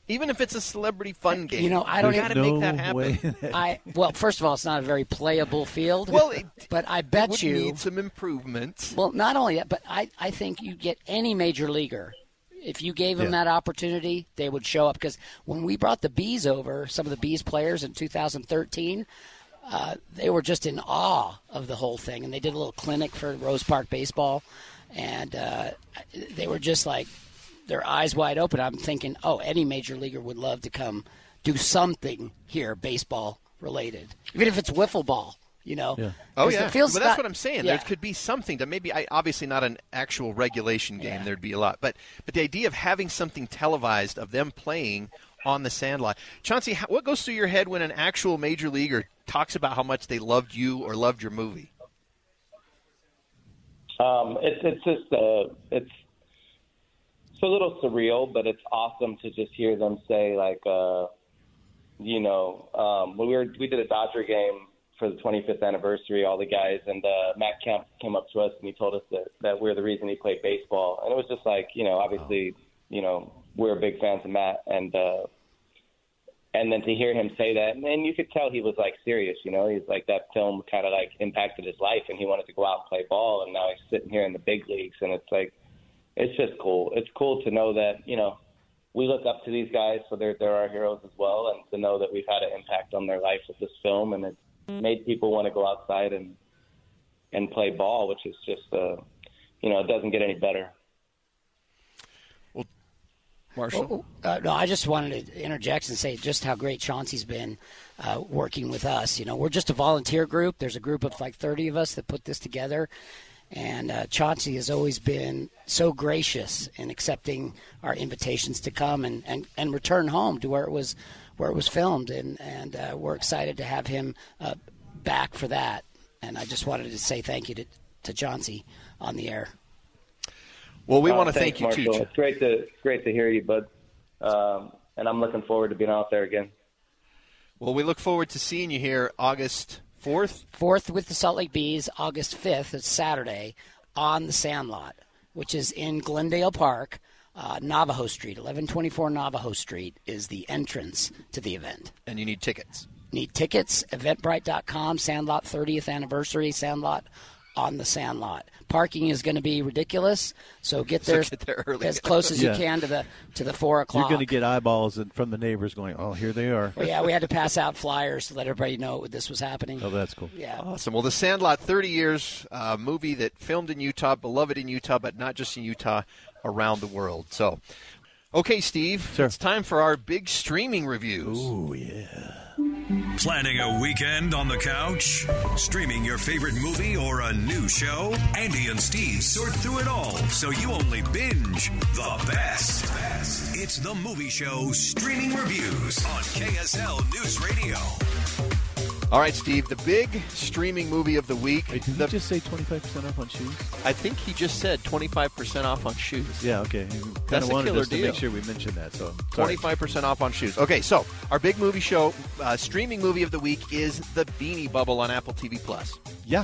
Even if it's a celebrity fun game. You know, I don't got to make that happen. Well, first of all, it's not a very playable field. Well, but I bet you you need some improvements. Well, not only that, but I think you get any major leaguer. If you gave them that opportunity, they would show up. Because when we brought the Bees over, some of the Bees players in 2013, they were just in awe of the whole thing. And they did a little clinic for Rose Park Baseball. And they were just like, their eyes wide open. I'm thinking, any major leaguer would love to come do something here, baseball related, even if it's wiffle ball. You know. Yeah. Oh yeah. But that's what I'm saying. Yeah. There could be something to maybe. Obviously not an actual regulation game. There'd be a lot, but the idea of having something televised of them playing on the Sandlot. Chauncey, what goes through your head when an actual major leaguer talks about how much they loved you or loved your movie? It's just it's a little surreal, but it's awesome to just hear them say like, when we did a Dodger game for the 25th anniversary, all the guys, and Matt Kemp came up to us and he told us that we're the reason he played baseball, and it was just like, obviously, we're big fans of Matt, and then to hear him say that, and you could tell he was like serious, he's like that film kind of like impacted his life, and he wanted to go out and play ball, and now he's sitting here in the big leagues, and it's like. It's just cool. It's cool to know that, we look up to these guys, so they're our heroes as well, and to know that we've had an impact on their life with this film, and it's made people want to go outside and play ball, which is just, it doesn't get any better. Well, Marshall? No, I just wanted to interject and say just how great Chauncey's been working with us. We're just a volunteer group. There's a group of like 30 of us that put this together. And Chauncey has always been so gracious in accepting our invitations to come and return home to where it was filmed, and we're excited to have him back for that. And I just wanted to say thank you to Chauncey on the air. Well, we want to thank you Marshall. too. It's great to hear you, bud. And I'm looking forward to being out there again. Well, we look forward to seeing you here August 4th? 4th with the Salt Lake Bees, August 5th, it's Saturday, on the Sandlot, which is in Glendale Park, Navajo Street. 1124 Navajo Street is the entrance to the event. And you need tickets. Need tickets, eventbrite.com, Sandlot 30th anniversary, Sandlot on the Sandlot. Parking is going to be ridiculous, so get there early. as close as you can to the 4 o'clock. You're going to get eyeballs from the neighbors going, oh, here they are. Well, yeah, we had to pass out flyers to let everybody know this was happening. Oh, that's cool. Yeah. Awesome. Well, The Sandlot, 30 years, movie that filmed in Utah, beloved in Utah, but not just in Utah, around the world. So, okay, Steve, It's time for our big streaming reviews. Ooh, yeah. Planning a weekend on the couch? Streaming your favorite movie or a new show? Andy and Steve sort through it all, so you only binge the best. It's The Movie Show Streaming Reviews on KSL News Radio. All right, Steve, the big streaming movie of the week. Wait, did he just say 25% off on shoes? I think he just said 25% off on shoes. Yeah, okay. Kind of wanted us to make sure we mentioned that. So 25% off on shoes. Okay, so our big movie show, streaming movie of the week is The Beanie Bubble on Apple TV+. Yeah.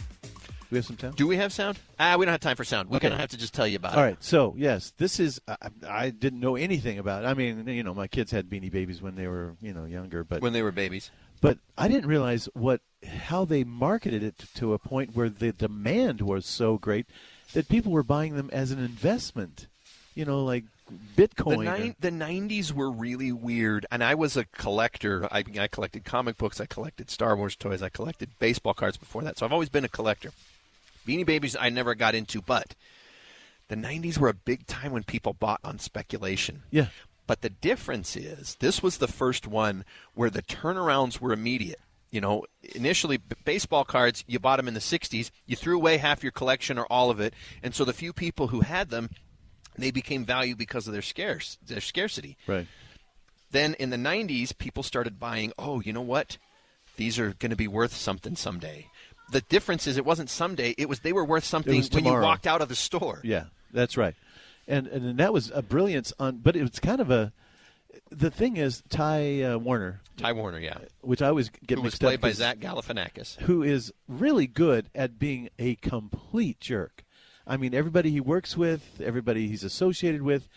We have some sound? Do we have sound? We don't have time for sound. We're going to have to just tell you about it. All right, so, yes, this is I didn't know anything about it. I mean, my kids had Beanie Babies when they were, younger. But when they were babies. But I didn't realize how they marketed it to a point where the demand was so great that people were buying them as an investment, like Bitcoin. The 90s were really weird, and I was a collector. I collected comic books. I collected Star Wars toys. I collected baseball cards before that, so I've always been a collector. Beanie Babies I never got into, but the 90s were a big time when people bought on speculation. Yeah. But the difference is this was the first one where the turnarounds were immediate. Initially, baseball cards, you bought them in the 60s. You threw away half your collection or all of it. And so the few people who had them, they became valued because of their scarcity. Right. Then in the 90s, people started buying, you know what? These are going to be worth something someday. The difference is it wasn't someday. They were worth something when you walked out of the store. Yeah, that's right. And that was a brilliance but it was kind of the thing is Ty Warner. Ty Warner, yeah. Which I always get who mixed was played up. by Zach Galifianakis. Who is really good at being a complete jerk. I mean, everybody he works with, everybody he's associated with,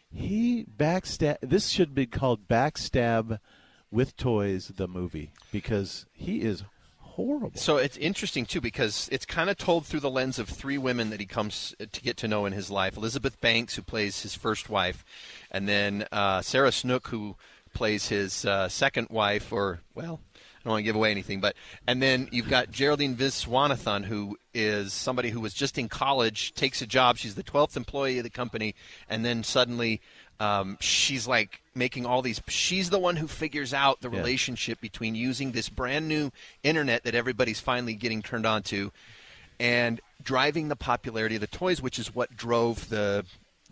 he backstab. This should be called Backstab with Toys, the movie, because he is horrible. So it's interesting, too, because it's kind of told through the lens of three women that he comes to get to know in his life. Elizabeth Banks, who plays his first wife, and then Sarah Snook, who plays his second wife, or, well, I don't want to give away anything, and then you've got Geraldine Viswanathan, who is somebody who was just in college, takes a job. She's the 12th employee of the company, and then suddenly she's like making all these. She's the one who figures out the relationship between using this brand new internet that everybody's finally getting turned on to, and driving the popularity of the toys, which is what drove the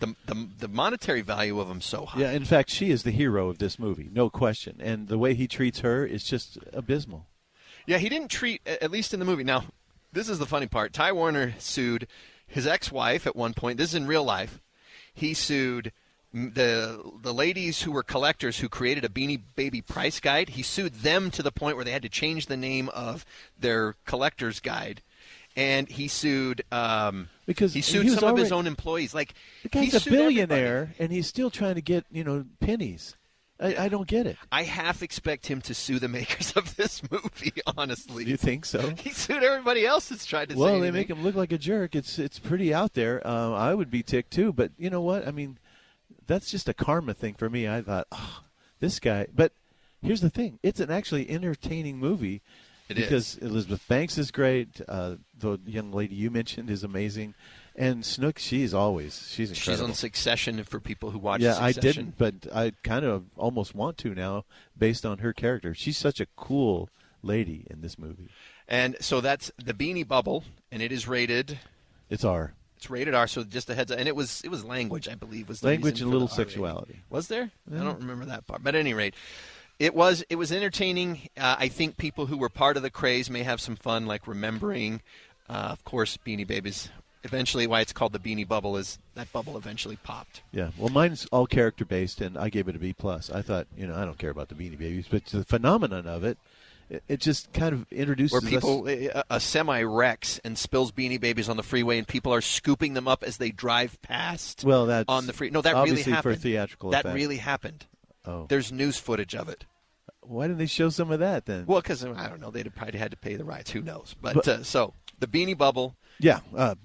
monetary value of them so high. Yeah, in fact, she is the hero of this movie, no question. And the way he treats her is just abysmal. Yeah, he didn't treat, at least in the movie. Now, this is the funny part. Ty Warner sued his ex-wife at one point. This is in real life. He sued the ladies who were collectors who created a Beanie Baby price guide. He sued them to the point where they had to change the name of their collector's guide. And he sued because he sued some of his own employees. Like, the guy's a billionaire, and he's still trying to get pennies. I don't get it. I half expect him to sue the makers of this movie, honestly. You think so? He sued everybody else that's tried to say Well, anything. they make him look like a jerk. It's pretty out there. I would be ticked, too. But you know what? I mean, that's just a karma thing for me. I thought, this guy. But here's the thing. It's an actually entertaining movie. Because Elizabeth Banks is great. The young lady you mentioned is amazing. And Snook, she's incredible. She's on Succession for people who watch Succession. Succession. I didn't, but I kind of almost want to now based on her character. She's such a cool lady in this movie. And so that's The Beanie Bubble, and it is rated. It's R. It's rated R, so just a heads up. And it was language, I believe, was the language reason and a for little the R sexuality. rating. Was there? I don't remember that part. But at any rate, it was entertaining. I think people who were part of the craze may have some fun, like remembering, of course, Beanie Babies. Eventually, why it's called the Beanie Bubble is that bubble eventually popped. Yeah, well, mine's all character-based, and I gave it a B+. I thought, I don't care about the Beanie Babies, but the phenomenon of it, it just kind of introduces Where people, a semi wrecks and spills Beanie Babies on the freeway, and people are scooping them up as they drive past on the freeway. No, that really happened. For theatrical that effect. really happened. Oh. There's news footage of it. Why didn't they show some of that then? Well, because, I don't know, they'd have probably had to pay the rights. Who knows? But so, the Beanie Bubble. Yeah,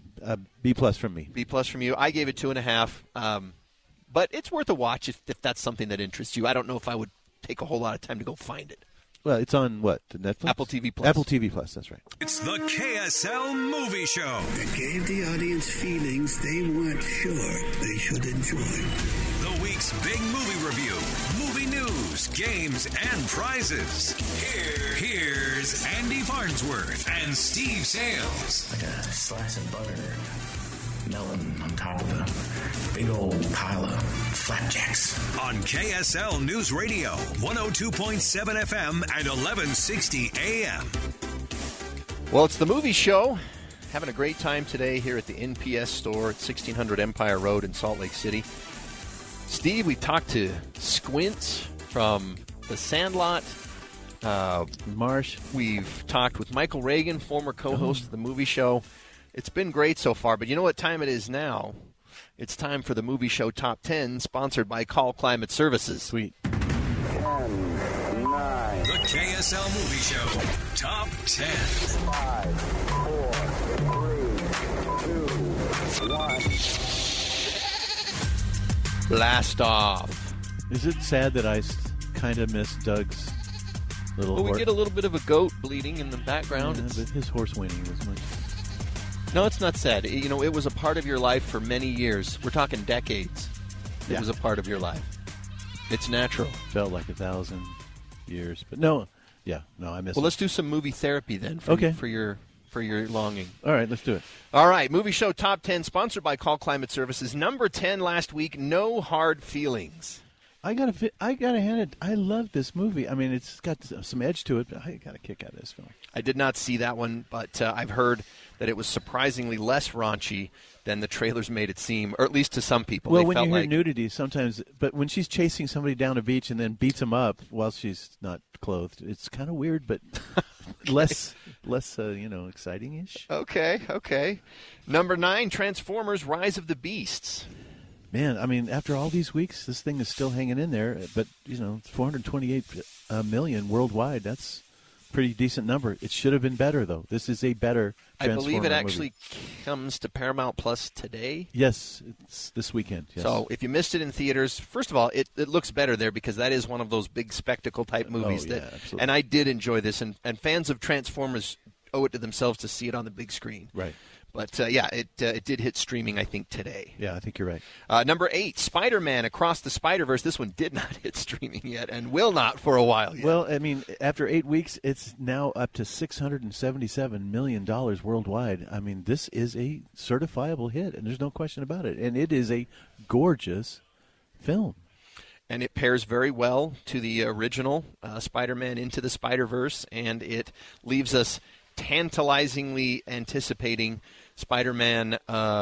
B+ from me. B+ from you. I gave it 2.5. But it's worth a watch if that's something that interests you. I don't know if I would take a whole lot of time to go find it. Well, it's on what? Netflix? Apple TV Plus. Apple TV Plus, that's right. It's the KSL Movie Show. That gave the audience feelings they weren't sure they should enjoy. The week's big movie review, movie news, games, and prizes. Here's Andy Farnsworth and Steve Sales. Like a slice of butter melting on top of a big old pile of flapjacks. On KSL News Radio, 102.7 FM and 1160 AM. Well, it's the movie show. Having a great time today here at the NPS store at 1600 Empire Road in Salt Lake City. Steve, we talked to Squints from The Sandlot. Marsh. We've talked with Michael Reagan, former co-host of the movie show. It's been great so far, but you know what time it is now? It's time for the Movie Show Top 10, sponsored by Call Climate Services. Sweet. 10, 9. The KSL Movie Show Top 10. 5, 4, 3, 2, 1. Blast off. Is it sad that I kind of miss Doug's little Well, we horse? get a little bit of a goat bleeding in the background. Yeah, but his horse whinnying was much. No, it's not sad. It was a part of your life for many years. We're talking decades. It was a part of your life. It's natural. Felt like 1,000 years. But no, I miss it. Well, let's do some movie therapy then for your longing. All right, let's do it. All right, Movie Show Top 10, sponsored by Call Climate Services. Number 10 last week, No Hard Feelings. I gotta hand it. I love this movie. I mean, it's got some edge to it, but I got a kick out of this film. I did not see that one, but I've heard that it was surprisingly less raunchy than the trailers made it seem, or at least to some people. Well, they when felt you hear like nudity, sometimes, but when she's chasing somebody down a beach and then beats him up while she's not clothed, it's kind of weird, but less exciting-ish. Okay. Number 9, Transformers: Rise of the Beasts. Man, I mean, after all these weeks, this thing is still hanging in there. But, it's 428 million worldwide. That's a pretty decent number. It should have been better, though. This is a better Transformer I believe it actually movie. comes to Paramount Plus today. Yes, it's this weekend. Yes. So if you missed it in theaters, first of all, it looks better there because that is one of those big spectacle-type movies. Absolutely. And I did enjoy this, and fans of Transformers owe it to themselves to see it on the big screen. Right. But, it did hit streaming, I think, today. Yeah, I think you're right. Number 8, Spider-Man Across the Spider-Verse. This one did not hit streaming yet and will not for a while yet. Well, I mean, after 8 weeks, it's now up to $677 million worldwide. I mean, this is a certifiable hit, and there's no question about it. And it is a gorgeous film. And it pairs very well to the original Spider-Man Into the Spider-Verse, and it leaves us tantalizingly anticipating Spider-Man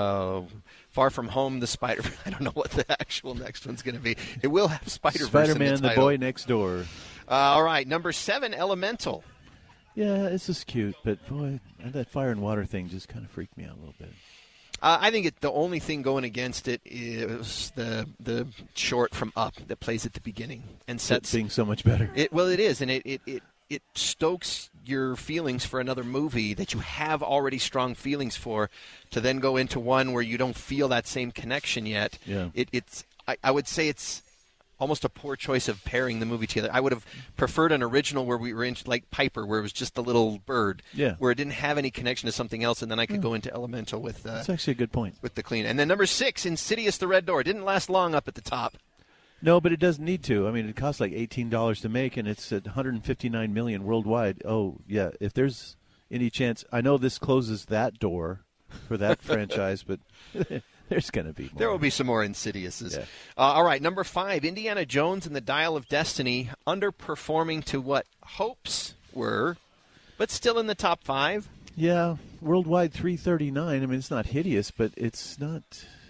Far From Home, the Spider. I don't know what the actual next one's going to be. It will have Spider-Verse Spider-Man, in the title. The Boy Next Door. All right, number 7, Elemental. Yeah, it's just cute, but boy, that fire and water thing just kind of freaked me out a little bit. I think the only thing going against it is the short from Up that plays at the beginning and sets it being so much better. It is, and it stokes your feelings for another movie that you have already strong feelings for, to then go into one where you don't feel that same connection yet. Yeah. I would say it's almost a poor choice of pairing the movie together. I would have preferred an original where we were in, like Piper, where it was just the little bird, where it didn't have any connection to something else, and then I could go into Elemental with. That's actually a good point. With the clean. And then number 6, Insidious: The Red Door. It didn't last long up at the top. No, but it doesn't need to. I mean, it costs like $18 to make, and it's at $159 million worldwide. Oh, yeah, if there's any chance. I know this closes that door for that franchise, but there's going to be more. There will be some more Insidiouses. Yeah. All right, number 5, Indiana Jones and the Dial of Destiny, underperforming to what hopes were, but still in the top 5. Yeah, worldwide 339. I mean, it's not hideous, but it's not.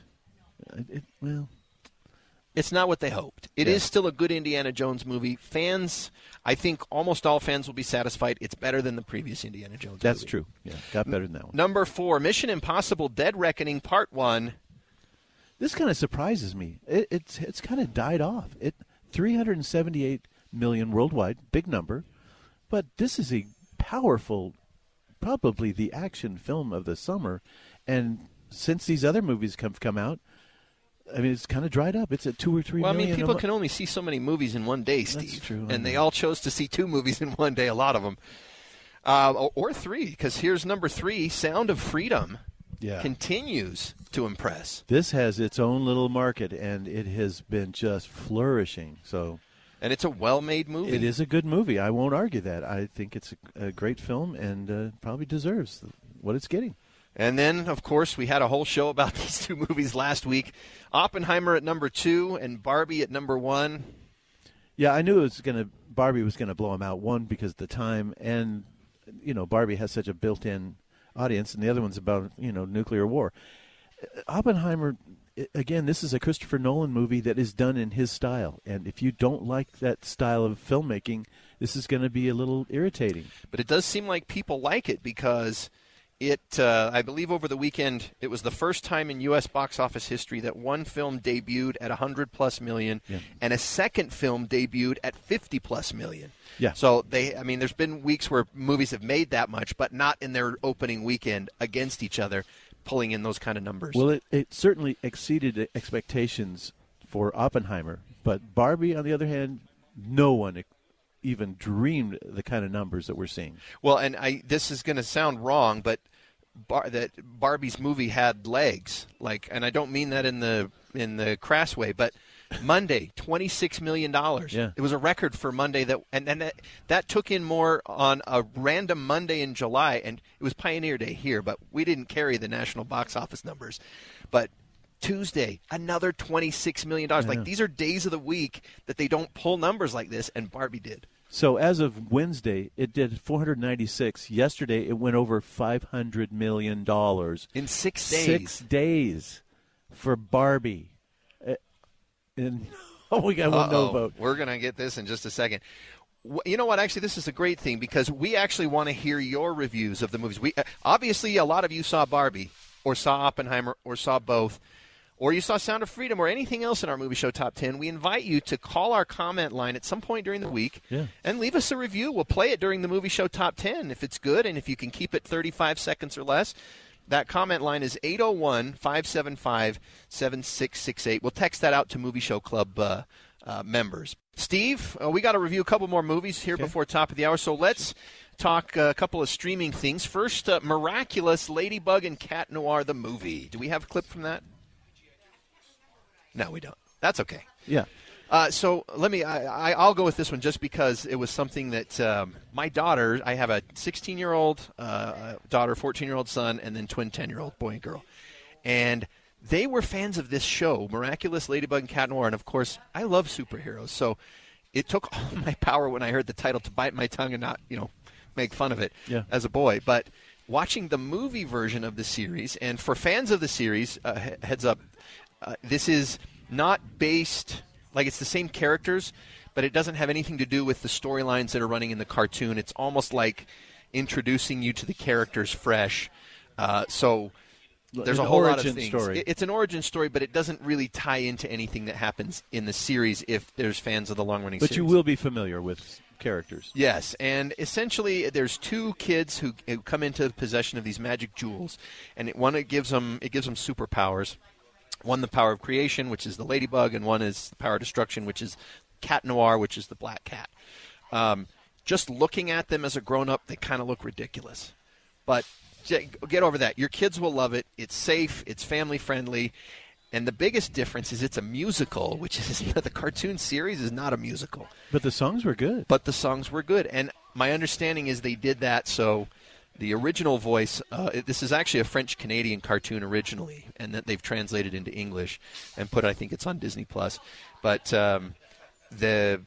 It's not what they hoped. It is still a good Indiana Jones movie. Fans, I think almost all fans will be satisfied. It's better than the previous Indiana Jones That's movie. true. Yeah, got better than that one. Number 4, Mission Impossible: Dead Reckoning Part 1. This kind of surprises me. It's kind of died off. 378 million worldwide, big number, but this is a powerful, probably the action film of the summer, and since these other movies have come out, I mean, it's kind of dried up. It's at 2 or 3 million. Well, I mean, people can only see so many movies in one day, Steve. That's true. And they all chose to see 2 movies in one day, a lot of them. Or 3, because here's number 3, Sound of Freedom. Continues to impress. This has its own little market, and it has been just flourishing. And it's a well-made movie. It is a good movie. I won't argue that. I think it's a great film and probably deserves what it's getting. And then, of course, we had a whole show about these 2 movies last week. Oppenheimer at number 2 and Barbie at number 1. Yeah, I knew Barbie was going to blow them out. One, because of the time, and Barbie has such a built-in audience, and the other one's about nuclear war. Oppenheimer, again, this is a Christopher Nolan movie that is done in his style, and if you don't like that style of filmmaking, this is going to be a little irritating. But it does seem like people like it because I believe over the weekend, it was the first time in U.S. box office history that one film debuted at $100+ million and a second film debuted at $50+ million. Yeah. So there's been weeks where movies have made that much, but not in their opening weekend against each other, pulling in those kind of numbers. Well, it certainly exceeded expectations for Oppenheimer, but Barbie, on the other hand, no one even dreamed the kind of numbers that we're seeing. Well, and this is going to sound wrong, but that Barbie's movie had legs, and I don't mean that in the crass way, but Monday, $26 million. Yeah. It was a record for Monday that took in more on a random Monday in July, and it was Pioneer Day here, but we didn't carry the national box office numbers. But Tuesday, another $26 million. These are days of the week that they don't pull numbers like this, and Barbie did. So as of Wednesday, it did 496. Yesterday, it went over $500 million. In 6 days. 6 days for Barbie. We got one no vote. We're going to get this in just a second. You know what? Actually, this is a great thing because we actually want to hear your reviews of the movies. Obviously, a lot of you saw Barbie or saw Oppenheimer or saw both. or you saw Sound of Freedom or anything else in our Movie Show Top 10, we invite you to call our comment line at some point during the week and leave us a review. We'll play it during the Movie Show Top 10 if it's good, and if you can keep it 35 seconds or less. That comment line is 801-575-7668. We'll text that out to Movie Show Club members. Steve, we got to review a couple more movies here before top of the hour, so let's talk a couple of streaming things. First, Miraculous, Ladybug, and Cat Noir, the movie. Do we have a clip from that? No, we don't. That's okay. Yeah. So let me. I'll go with this one just because it was something that my daughter. I have a 16-year-old daughter, 14-year-old son, and then twin 10-year-old boy and girl, and they were fans of this show, Miraculous, Ladybug, and Cat Noir. And of course, I love superheroes, so it took all my power when I heard the title to bite my tongue and not, make fun of it as a boy. But watching the movie version of the series, and for fans of the series, heads up, this is not based, like it's the same characters, but it doesn't have anything to do with the storylines that are running in the cartoon. It's almost like introducing you to the characters fresh. So there's a whole lot of things. Story. It's an origin story, but it doesn't really tie into anything that happens in the series if there's fans of the long-running series. But you will be familiar with characters. Yes, and essentially there's two kids who come into possession of these magic jewels, and it gives them superpowers. One, the power of creation, which is the ladybug, and one is the power of destruction, which is Cat Noir, which is the black cat. Just looking at them as a grown-up, they kind of look ridiculous. But get over that. Your kids will love it. It's safe. It's family-friendly. And the biggest difference is it's a musical, which is the cartoon series is not a musical. But the songs were good. And my understanding is they did that so the original voice, this is actually a French-Canadian cartoon originally, and that they've translated into English and put, I think it's on Disney+. But the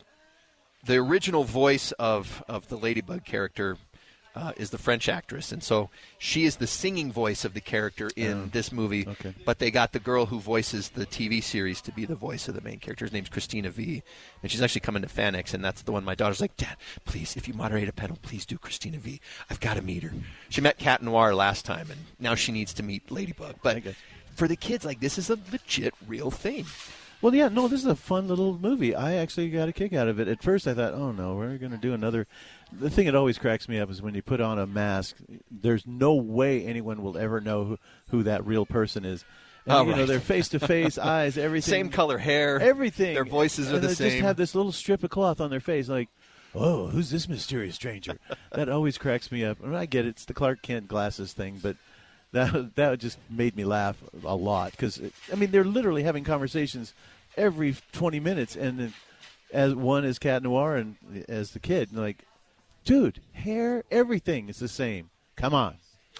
original voice of the Ladybug character is the French actress, and so she is the singing voice of the character in this movie. Okay. But they got the girl who voices the TV series to be the voice of the main character. Her name's Christina V, and she's actually coming to FanX, and that's the one my daughter's like, Dad, please, if you moderate a panel, please do Christina V. I've got to meet her. She met Cat Noir last time, and now she needs to meet Ladybug. But for the kids, like, this is a legit, real thing. Well, yeah, no, this is a fun little movie. I actually got a kick out of it. At first, I thought, oh, no, we're going to do another. The thing that always cracks me up is when you put on a mask, there's no way anyone will ever know who that real person is. And, they're face-to-face, eyes, everything. Same color hair. Everything. Their voices are the same. They just have this little strip of cloth on their face, like, oh, who's this mysterious stranger? That always cracks me up. I get it. It's the Clark Kent glasses thing, but that just made me laugh a lot because, they're literally having conversations every 20 minutes, and as one is Cat Noir and as the kid, and like, dude, hair, everything is the same. Come on.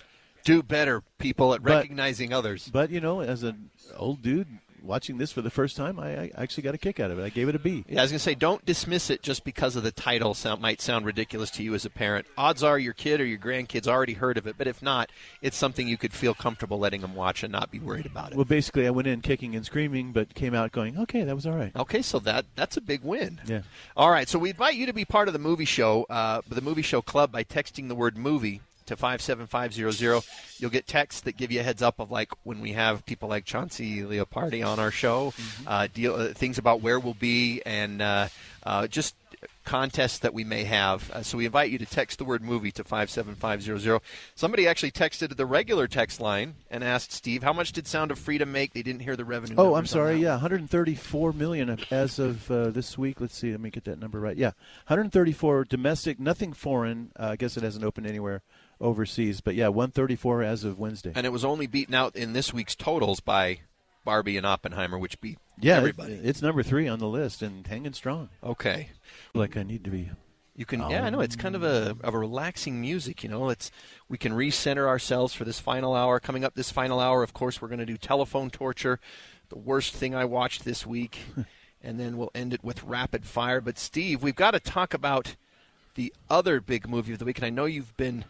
Do better, people, at recognizing others. But, as an old dude watching this for the first time, I actually got a kick out of it. I gave it a B. Yeah, I was going to say, don't dismiss it just because of the title might sound ridiculous to you as a parent. Odds are your kid or your grandkids already heard of it, but if not, it's something you could feel comfortable letting them watch and not be worried about it. Well, basically, I went in kicking and screaming, but came out going, okay, that was all right. Okay, so that's a big win. Yeah. All right, so we invite you to be part of the movie show, the Movie Show Club, by texting the word movie to 57500. You'll get texts that give you a heads up of, like, when we have people like Chauncey Leopardi on our show, things about where we'll be, and just contests that we may have. So we invite you to text the word movie to 57500. Somebody actually texted the regular text line and asked Steve, how much did Sound of Freedom make? They didn't hear the revenue numbers. Oh, I'm sorry. Yeah, $134 million as of this week. Let's see. Let me get that number right. Yeah, 134 domestic, nothing foreign. I guess it hasn't opened anywhere overseas, but yeah, 134 as of Wednesday. And it was only beaten out in this week's totals by Barbie and Oppenheimer, which beat everybody. It's number 3 on the list and hanging strong. Okay. Like I need to be. You can, I know it's kind of a relaxing music. We can recenter ourselves for this final hour. Coming up this final hour, of course, we're going to do Telephone Torture, the worst thing I watched this week, and then we'll end it with Rapid Fire. But Steve, we've got to talk about the other big movie of the week, and I know you've been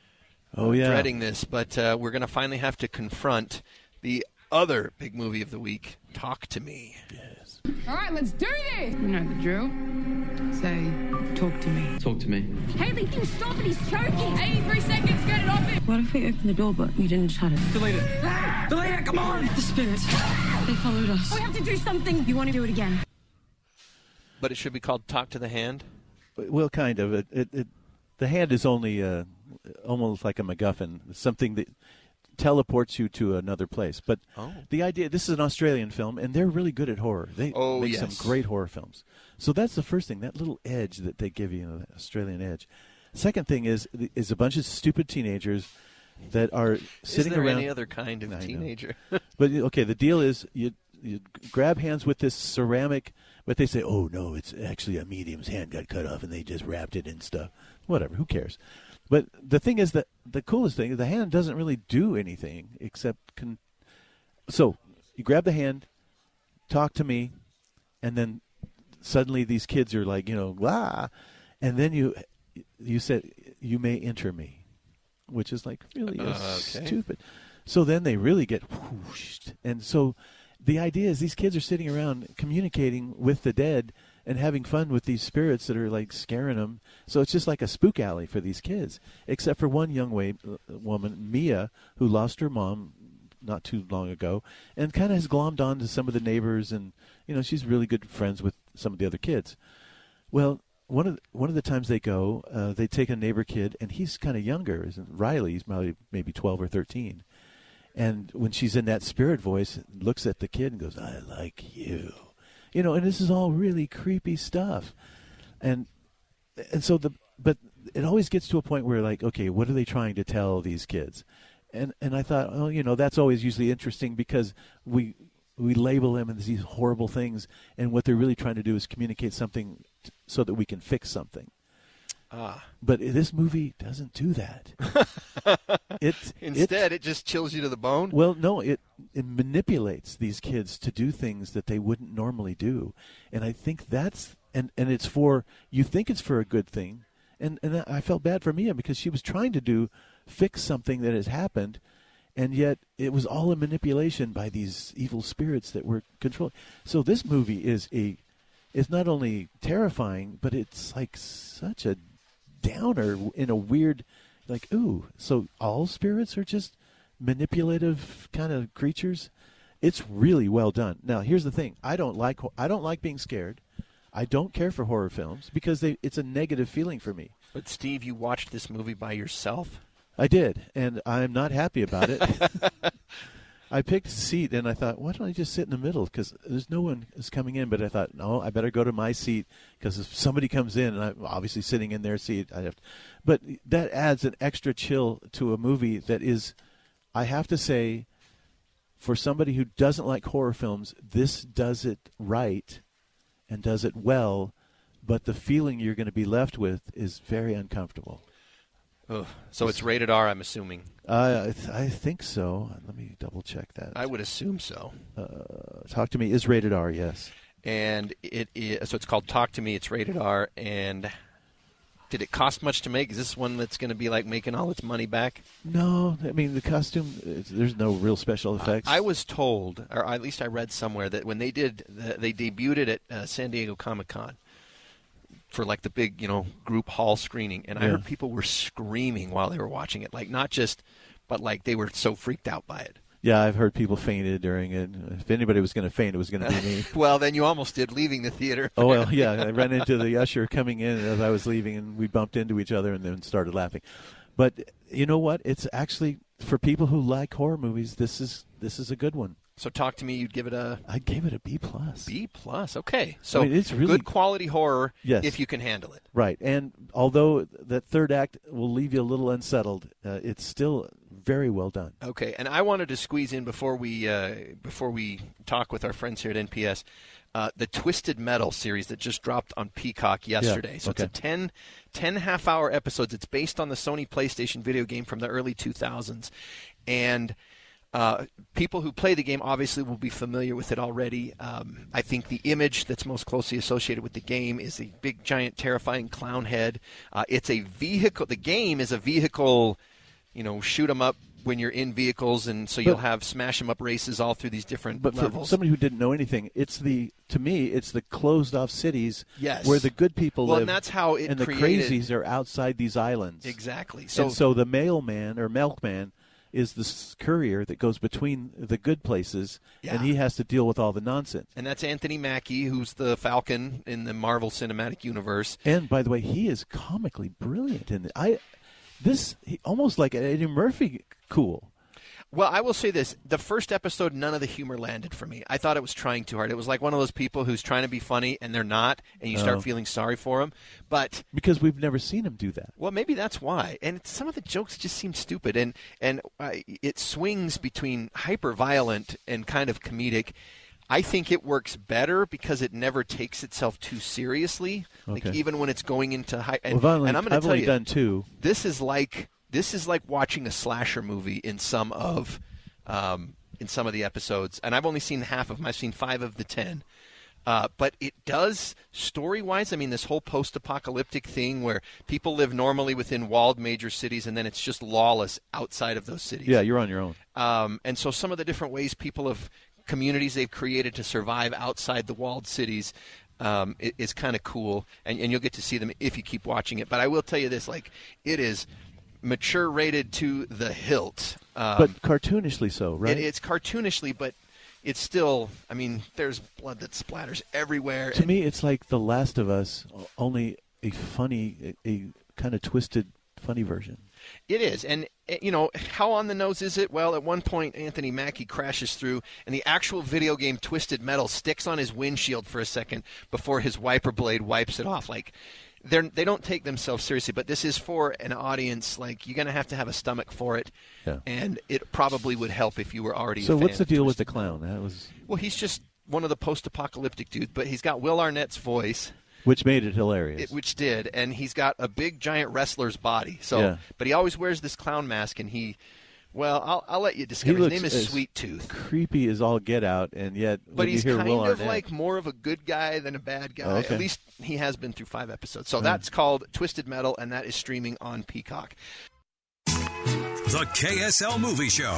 dreading this, but we're going to finally have to confront the other big movie of the week, Talk to Me. Yes. All right, let's do this. You know the drill. Say, talk to me. Talk to me. Haley, can you stop it? He's choking. 83 seconds, get it off him. What if we opened the door but we didn't shut it? Delita! Delita, come on! The spirits. They followed us. We have to do something. You want to do it again? But it should be called Talk to the Hand? Well, kind of. The hand is only almost like a MacGuffin, something that teleports you to another place. But the idea, this is an Australian film, and they're really good at horror. They make some great horror films. So that's the first thing, that little edge that they give you, that Australian edge. Second thing is a bunch of stupid teenagers that are sitting around. Is there any other kind of teenager? But, okay, the deal is you grab hands with this ceramic, but they say, oh, no, it's actually a medium's hand got cut off, and they just wrapped it in stuff. Whatever, who cares? But the thing is that the coolest thing, the hand doesn't really do anything except so you grab the hand, talk to me, and then suddenly these kids are like, blah, and then you said, you may enter me, which is like really stupid. So then they really get whooshed. And so the idea is these kids are sitting around communicating with the dead and having fun with these spirits that are like scaring them. So it's just like a spook alley for these kids, except for one young woman, Mia, who lost her mom not too long ago and kind of has glommed on to some of the neighbors, and she's really good friends with some of the other kids. Well, one of the times they go, they take a neighbor kid, and he's kind of younger. Riley, he's probably maybe 12 or 13. And when she's in that spirit voice, looks at the kid and goes, I like you. And this is all really creepy stuff. And so but it always gets to a point where, like, okay, what are they trying to tell these kids? And I thought, that's always usually interesting because we label them as these horrible things, and what they're really trying to do is communicate something so that we can fix something. But this movie doesn't do that. Instead, it just chills you to the bone? Well, no, it manipulates these kids to do things that they wouldn't normally do. And I think that's, and it's for, you think it's for a good thing. And I felt bad for Mia because she was trying to fix something that has happened, and yet it was all a manipulation by these evil spirits that were controlling. So this movie is not only terrifying, but it's like such a downer in a weird, like, ooh, so all spirits are just manipulative kind of creatures? It's really well done. Now, here's the thing. I don't like being scared. I don't care for horror films because it's a negative feeling for me. But, Steve, you watched this movie by yourself? I did, and I'm not happy about it. I picked a seat, and I thought, why don't I just sit in the middle? Because there's no one is coming in. But I thought, no, I better go to my seat because if somebody comes in, and I'm obviously sitting in their seat, But that adds an extra chill to a movie that is, I have to say, for somebody who doesn't like horror films, this does it right and does it well, but the feeling you're going to be left with is very uncomfortable. Ugh. So it's rated R, I'm assuming. I think so. Let me double check that. I would assume so. Talk to Me is rated R, yes. And so it's called Talk to Me. It's rated R. And did it cost much to make? Is this one that's going to be like making all its money back? No, I mean the costume. There's no real special effects. I was told, or at least I read somewhere, that when they debuted it at San Diego Comic-Con for like the big, group hall screening, and I heard people were screaming while they were watching it, like not just, but like they were so freaked out by it. Yeah, I've heard people fainted during it. If anybody was going to faint, it was going to be me. Well, then you almost did leaving the theater. Oh, well, yeah. I ran into the usher coming in as I was leaving, and we bumped into each other and then started laughing. But you know what? It's actually, for people who like horror movies, this is a good one. So Talk to Me, you'd give it I gave it a B+. B+, okay. So it's really good quality horror if you can handle it. Right, and although that third act will leave you a little unsettled, it's still very well done. Okay, and I wanted to squeeze in before we talk with our friends here at NPS, the Twisted Metal series that just dropped on Peacock yesterday. So it's a 10 half-hour episodes. It's based on the Sony PlayStation video game from the early 2000s, and people who play the game obviously will be familiar with it already. I think the image that's most closely associated with the game is a big, giant, terrifying clown head. It's a vehicle. The game is a vehicle, shoot 'em up when you're in vehicles, and so you'll have smash 'em up races all through these different But levels. for somebody who didn't know anything, to me, it's the closed-off cities Yes. where the good people live. And that's how it and the created... crazies are outside these islands. Exactly. So the mailman or milkman is the courier that goes between the good places, and he has to deal with all the nonsense. And that's Anthony Mackie, who's the Falcon in the Marvel Cinematic Universe. And by the way, he is comically brilliant. And almost like Eddie Murphy cool. Well, I will say this. The first episode, none of the humor landed for me. I thought it was trying too hard. It was like one of those people who's trying to be funny, and they're not, and you start feeling sorry for them. But because we've never seen him do that. Well, maybe that's why. And some of the jokes just seem stupid. And it swings between hyper-violent and kind of comedic. I think it works better because it never takes itself too seriously. Okay. Like even when it's going into high. And I've I'm going to tell only you, done 2. This is like watching a slasher movie in some of the episodes, and I've only seen half of them. I've seen 5 of the 10. But it does, story-wise, I mean, this whole post-apocalyptic thing where people live normally within walled major cities, and then it's just lawless outside of those cities. Yeah, you're on your own. And so some of the different ways communities they've created to survive outside the walled cities is kind of cool, and you'll get to see them if you keep watching it. But I will tell you this, it is mature rated to the hilt. But cartoonishly so, right? It's cartoonishly, but it's still, I mean, there's blood that splatters everywhere. To me, it's like The Last of Us, only a kind of twisted, funny version. It is. And, how on the nose is it? Well, at one point, Anthony Mackie crashes through, and the actual video game Twisted Metal sticks on his windshield for a second before his wiper blade wipes it off. They don't take themselves seriously, but this is for an audience. You're going to have a stomach for it, and it probably would help if you were already a fan. So what's the deal with the clown? Well, he's just one of the post-apocalyptic dudes, but he's got Will Arnett's voice. Which made it hilarious. Which did, and he's got a big, giant wrestler's body. So, But he always wears this clown mask, and I'll let you discover. His name is Sweet Tooth. Creepy as all get out, and yet but he's kind of like more of a good guy than a bad guy. Okay. At least he has been through 5 episodes. So that's called Twisted Metal, and that is streaming on Peacock. The KSL Movie Show.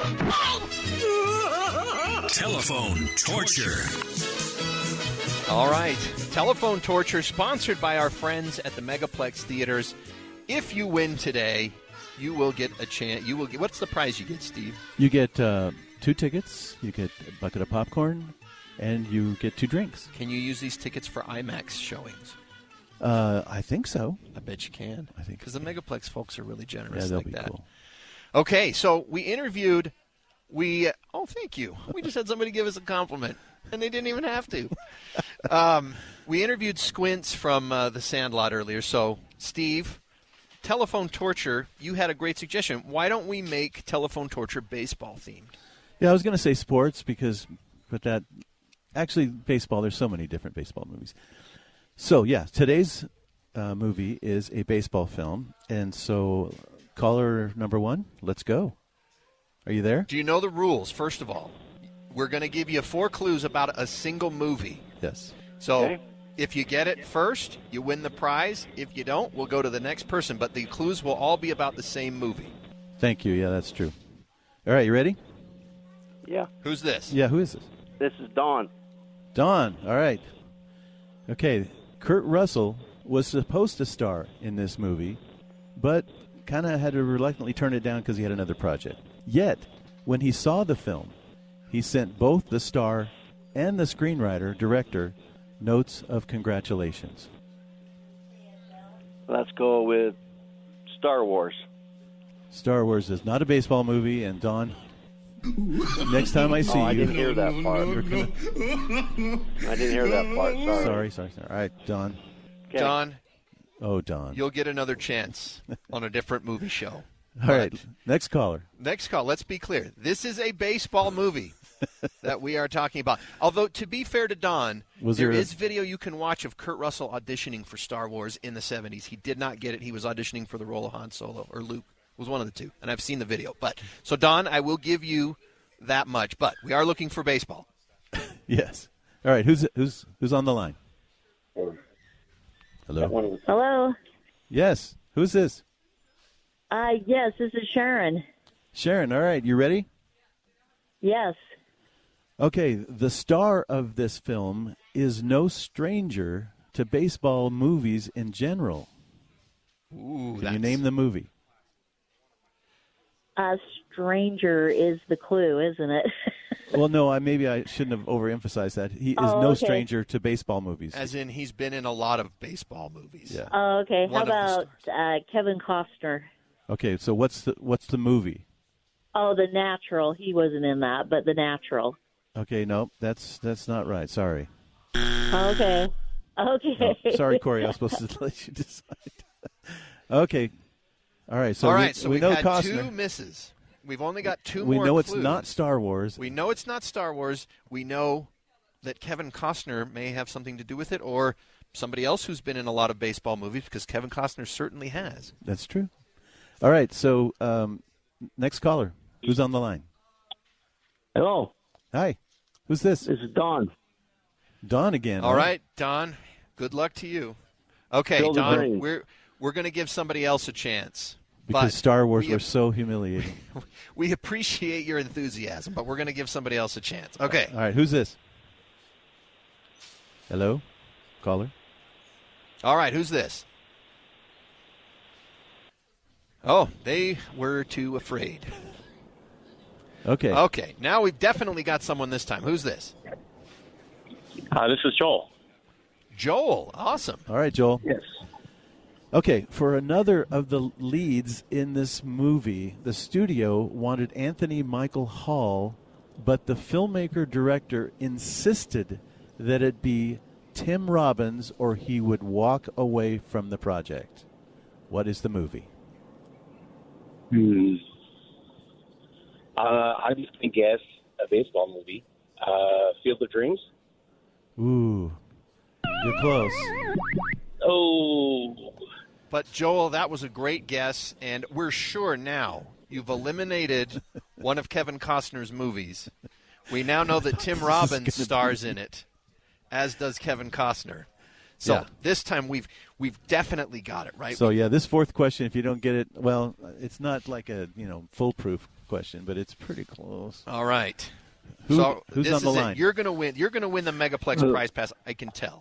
Telephone Torture. All right. Telephone Torture, sponsored by our friends at the Megaplex Theaters. If you win today, you will get a chance. What's the prize you get, Steve? You get 2 tickets, you get a bucket of popcorn, and you get 2 drinks. Can you use these tickets for IMAX showings? I think so. I bet you can. I think because the Megaplex folks are really generous. Yeah, they'll like be that. cool. Okay, so we interviewed. Oh, thank you. We just had somebody give us a compliment, and they didn't even have to. We interviewed Squints from The Sandlot earlier. So, Steve, Telephone Torture, you had a great suggestion. Why don't we make Telephone Torture baseball themed? Yeah, I was going to say sports actually baseball, there's so many different baseball movies. So, yeah, today's movie is a baseball film. And so, caller number 1, let's go. Are you there? Do you know the rules, first of all? We're going to give you 4 clues about a single movie. Yes. So if you get it first, you win the prize. If you don't, we'll go to the next person. But the clues will all be about the same movie. Thank you. Yeah, that's true. All right, you ready? Yeah. Who's this? Yeah, who is this? This is Don. Don, all right. Okay, Kurt Russell was supposed to star in this movie, but kind of had to reluctantly turn it down because he had another project. Yet, when he saw the film, he sent both the star and the screenwriter, director, notes of congratulations. Let's go with Star Wars. Star Wars is not a baseball movie, and Don, next time I see you... I didn't hear that part. I didn't hear that part, Sorry. All right, Don. Okay. Don. Oh, Don. You'll get another chance on a different movie show. All right, next caller. Next call. Let's be clear. This is a baseball movie that we are talking about. Although, to be fair to Don, there is video you can watch of Kurt Russell auditioning for Star Wars in the 70s. He did not get it. He was auditioning for the role of Han Solo, or Luke. It was one of the two, and I've seen the video. So, Don, I will give you that much, but we are looking for baseball. Yes. All right, who's on the line? Hello? Hello? Yes. Who's this? Yes, this is Sharon. Sharon, all right, you ready? Yes. Okay, the star of this film is no stranger to baseball movies in general. Ooh, Can you name the movie? Stranger is the clue, isn't it? Well, no, maybe I shouldn't have overemphasized that. He is no stranger to baseball movies. As in, he's been in a lot of baseball movies. Yeah. Oh, okay. How One of the about Kevin Costner? Okay, so what's the movie? Oh, The Natural. He wasn't in that, but The Natural. Okay, no, that's not right. Sorry. Okay. Okay. No, sorry, Corey. I was supposed to let you decide. Okay. All right. So we we've know had Costner. 2 misses. We've only got 2 We more know clues. it's not Star Wars. We know it's not Star Wars. We know that Kevin Costner may have something to do with it, or somebody else who's been in a lot of baseball movies, because Kevin Costner certainly has. That's true. All right. So next caller. Who's on the line? Hello. Hi. Who's this? This is Don. Don again. All right, Don. Good luck to you. Okay, Fill the Don, drain. we're going to give somebody else a chance. Because But Star Wars we- were so humiliating. We appreciate your enthusiasm, but we're going to give somebody else a chance. Okay. All right. Who's this? Hello? Caller? All right, who's this? Oh, they were too afraid. Okay. Okay, now we've definitely got someone this time. Who's this? This is Joel. Joel. Awesome. All right, Joel. Yes. Okay, for another of the leads in this movie, the studio wanted Anthony Michael Hall, but the filmmaker-director insisted that it be Tim Robbins or he would walk away from the project. What is the movie? I'm just going to guess a baseball movie. Field of Dreams? Ooh, you're close. Oh. But, Joel, that was a great guess, and we're sure now you've eliminated one of Kevin Costner's movies. We now know that Tim Robbins stars in it, as does Kevin Costner. So Yeah. this time we've definitely got it, right? So, yeah, this fourth question, if you don't get it, well, it's not like a foolproof question, but it's pretty close. All right. Who's this on the is it. line? You're going to win. You're going to win the Megaplex Prize Pass. I can tell.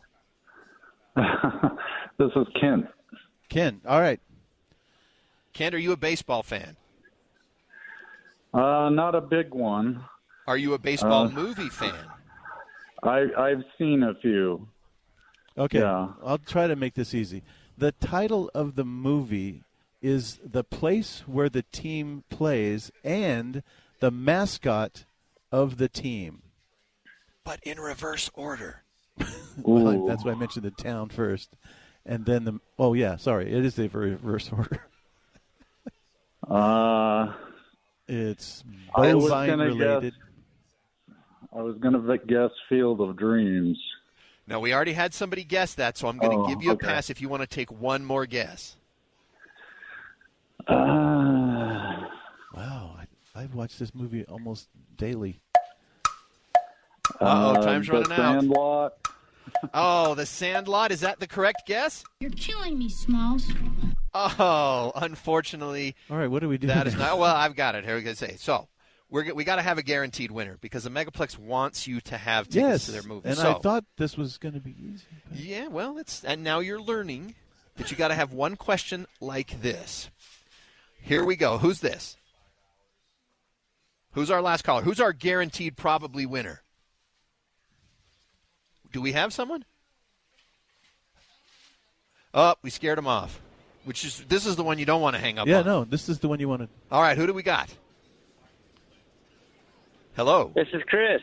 This is Ken. Ken, all right. Ken, are you a baseball fan? Not a big one. Are you a baseball movie fan? I've seen a few. Okay, Yeah. I'll try to make this easy. The title of the movie is the place where the team plays and the mascot of the team. But in reverse order. Well, that's why I mentioned the town first. And then the – oh, yeah, sorry. It is the reverse order. It's I was bovine gonna related. I was going to guess Field of Dreams. No, we already had somebody guess that, so I'm going to give you a okay. pass if you want to take one more guess. Wow, I've watched this movie almost daily. Time's The running out. Sandlot. Oh, The Sandlot. Is that the correct guess? You're killing me, Smalls. Oh, unfortunately. All right, what do we do That is now? not. Well, I've got it. Here we go. So we got to have a guaranteed winner because the Megaplex wants you to have tickets Yes, to their movie. and So, I thought this was going to be easy. yeah, well, and now you're learning that you got to have one question like this. Here we go. Who's this? Who's our last caller? Who's our guaranteed probably winner? Do we have someone? Oh, we scared him off. This is the one you don't want to hang up Yeah, on. no, this is the one you wanted. All right, who do we got? Hello. This is Chris.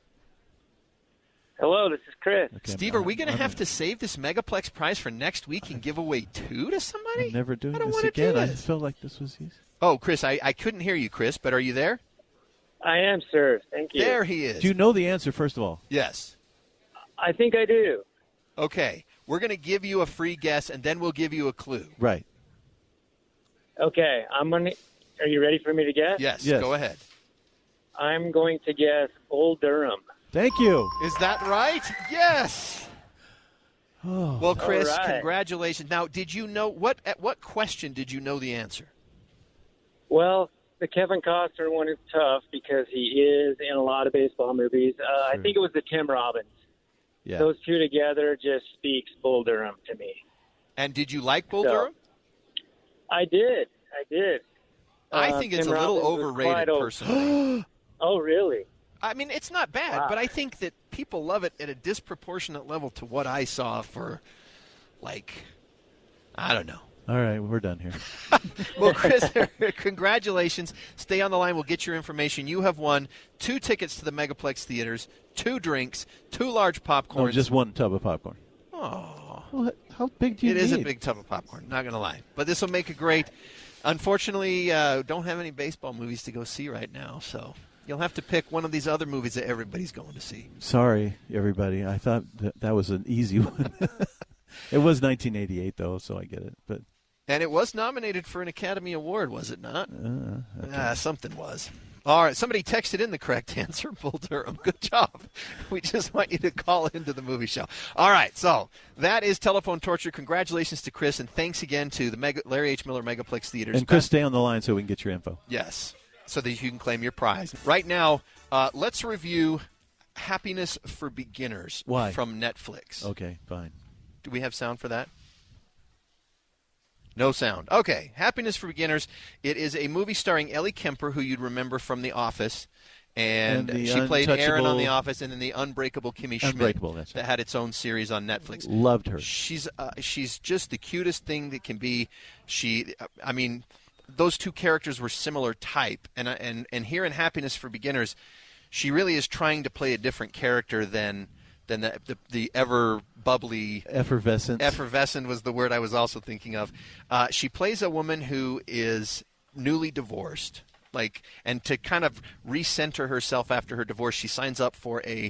Hello, this is Chris. Steve, are we going to have to save this Megaplex prize for next week and give away 2 to somebody? I'm never doing I don't this wanna again. do I this. felt like this was easy. Oh, Chris, I couldn't hear you, Chris, but are you there? I am, sir. Thank you. There he is. Do you know the answer, first of all? Yes. I think I do. Okay. We're going to give you a free guess, and then we'll give you a clue. Right. Okay, are you ready for me to guess? Yes. Yes. Go ahead. I'm going to guess Bull Durham. Thank you. Is that right? Yes. Oh. Well, Chris, All right. congratulations. Now, did you know at what question did you know the answer? Well, the Kevin Costner one is tough because he is in a lot of baseball movies. I think it was the Tim Robbins. Yeah. Those two together just speaks Bull Durham to me. And did you like Bull Durham? I did. I think it's Tim a little Robbins overrated, personally. Oh, really? I mean, it's not bad, Wow. but I think that people love it at a disproportionate level to what I saw for, I don't know. All right, we're done here. Well, Chris, congratulations. Stay on the line. We'll get your information. You have won 2 tickets to the Megaplex Theaters, 2 drinks, 2 large popcorns. No, just 1 tub of popcorn. Oh. Well, how big do you need? It is a big tub of popcorn, not going to lie. But this will make it great. Unfortunately, don't have any baseball movies to go see right now, so you'll have to pick one of these other movies that everybody's going to see. Sorry, everybody. I thought that was an easy one. It was 1988, though, so I get it. But And it was nominated for an Academy Award, was it not? Okay. Something was. All right, somebody texted in the correct answer, Bull Durham. Good job. We just want you to call into the movie show. All right, so that is Telephone Torture. Congratulations to Chris, and thanks again to the Larry H. Miller Megaplex Theaters. And Chris, stay on the line so we can get your info. Yes, so that you can claim your prize. Right now, let's review Happiness for Beginners Why? From Netflix. Okay, fine. Do we have sound for that? No sound. Okay, Happiness for Beginners. It is a movie starring Ellie Kemper, who you'd remember from The Office. And she played Erin on The Office, and then the Unbreakable Kimmy Schmidt. Unbreakable, that's right. That had its own series on Netflix. Loved her. She's just the cutest thing that can be. Those two characters were similar type, and here in Happiness for Beginners, she really is trying to play a different character than the ever bubbly effervescent. Effervescent was the word I was also thinking of. She plays a woman who is newly divorced, and to kind of recenter herself after her divorce, she signs up for a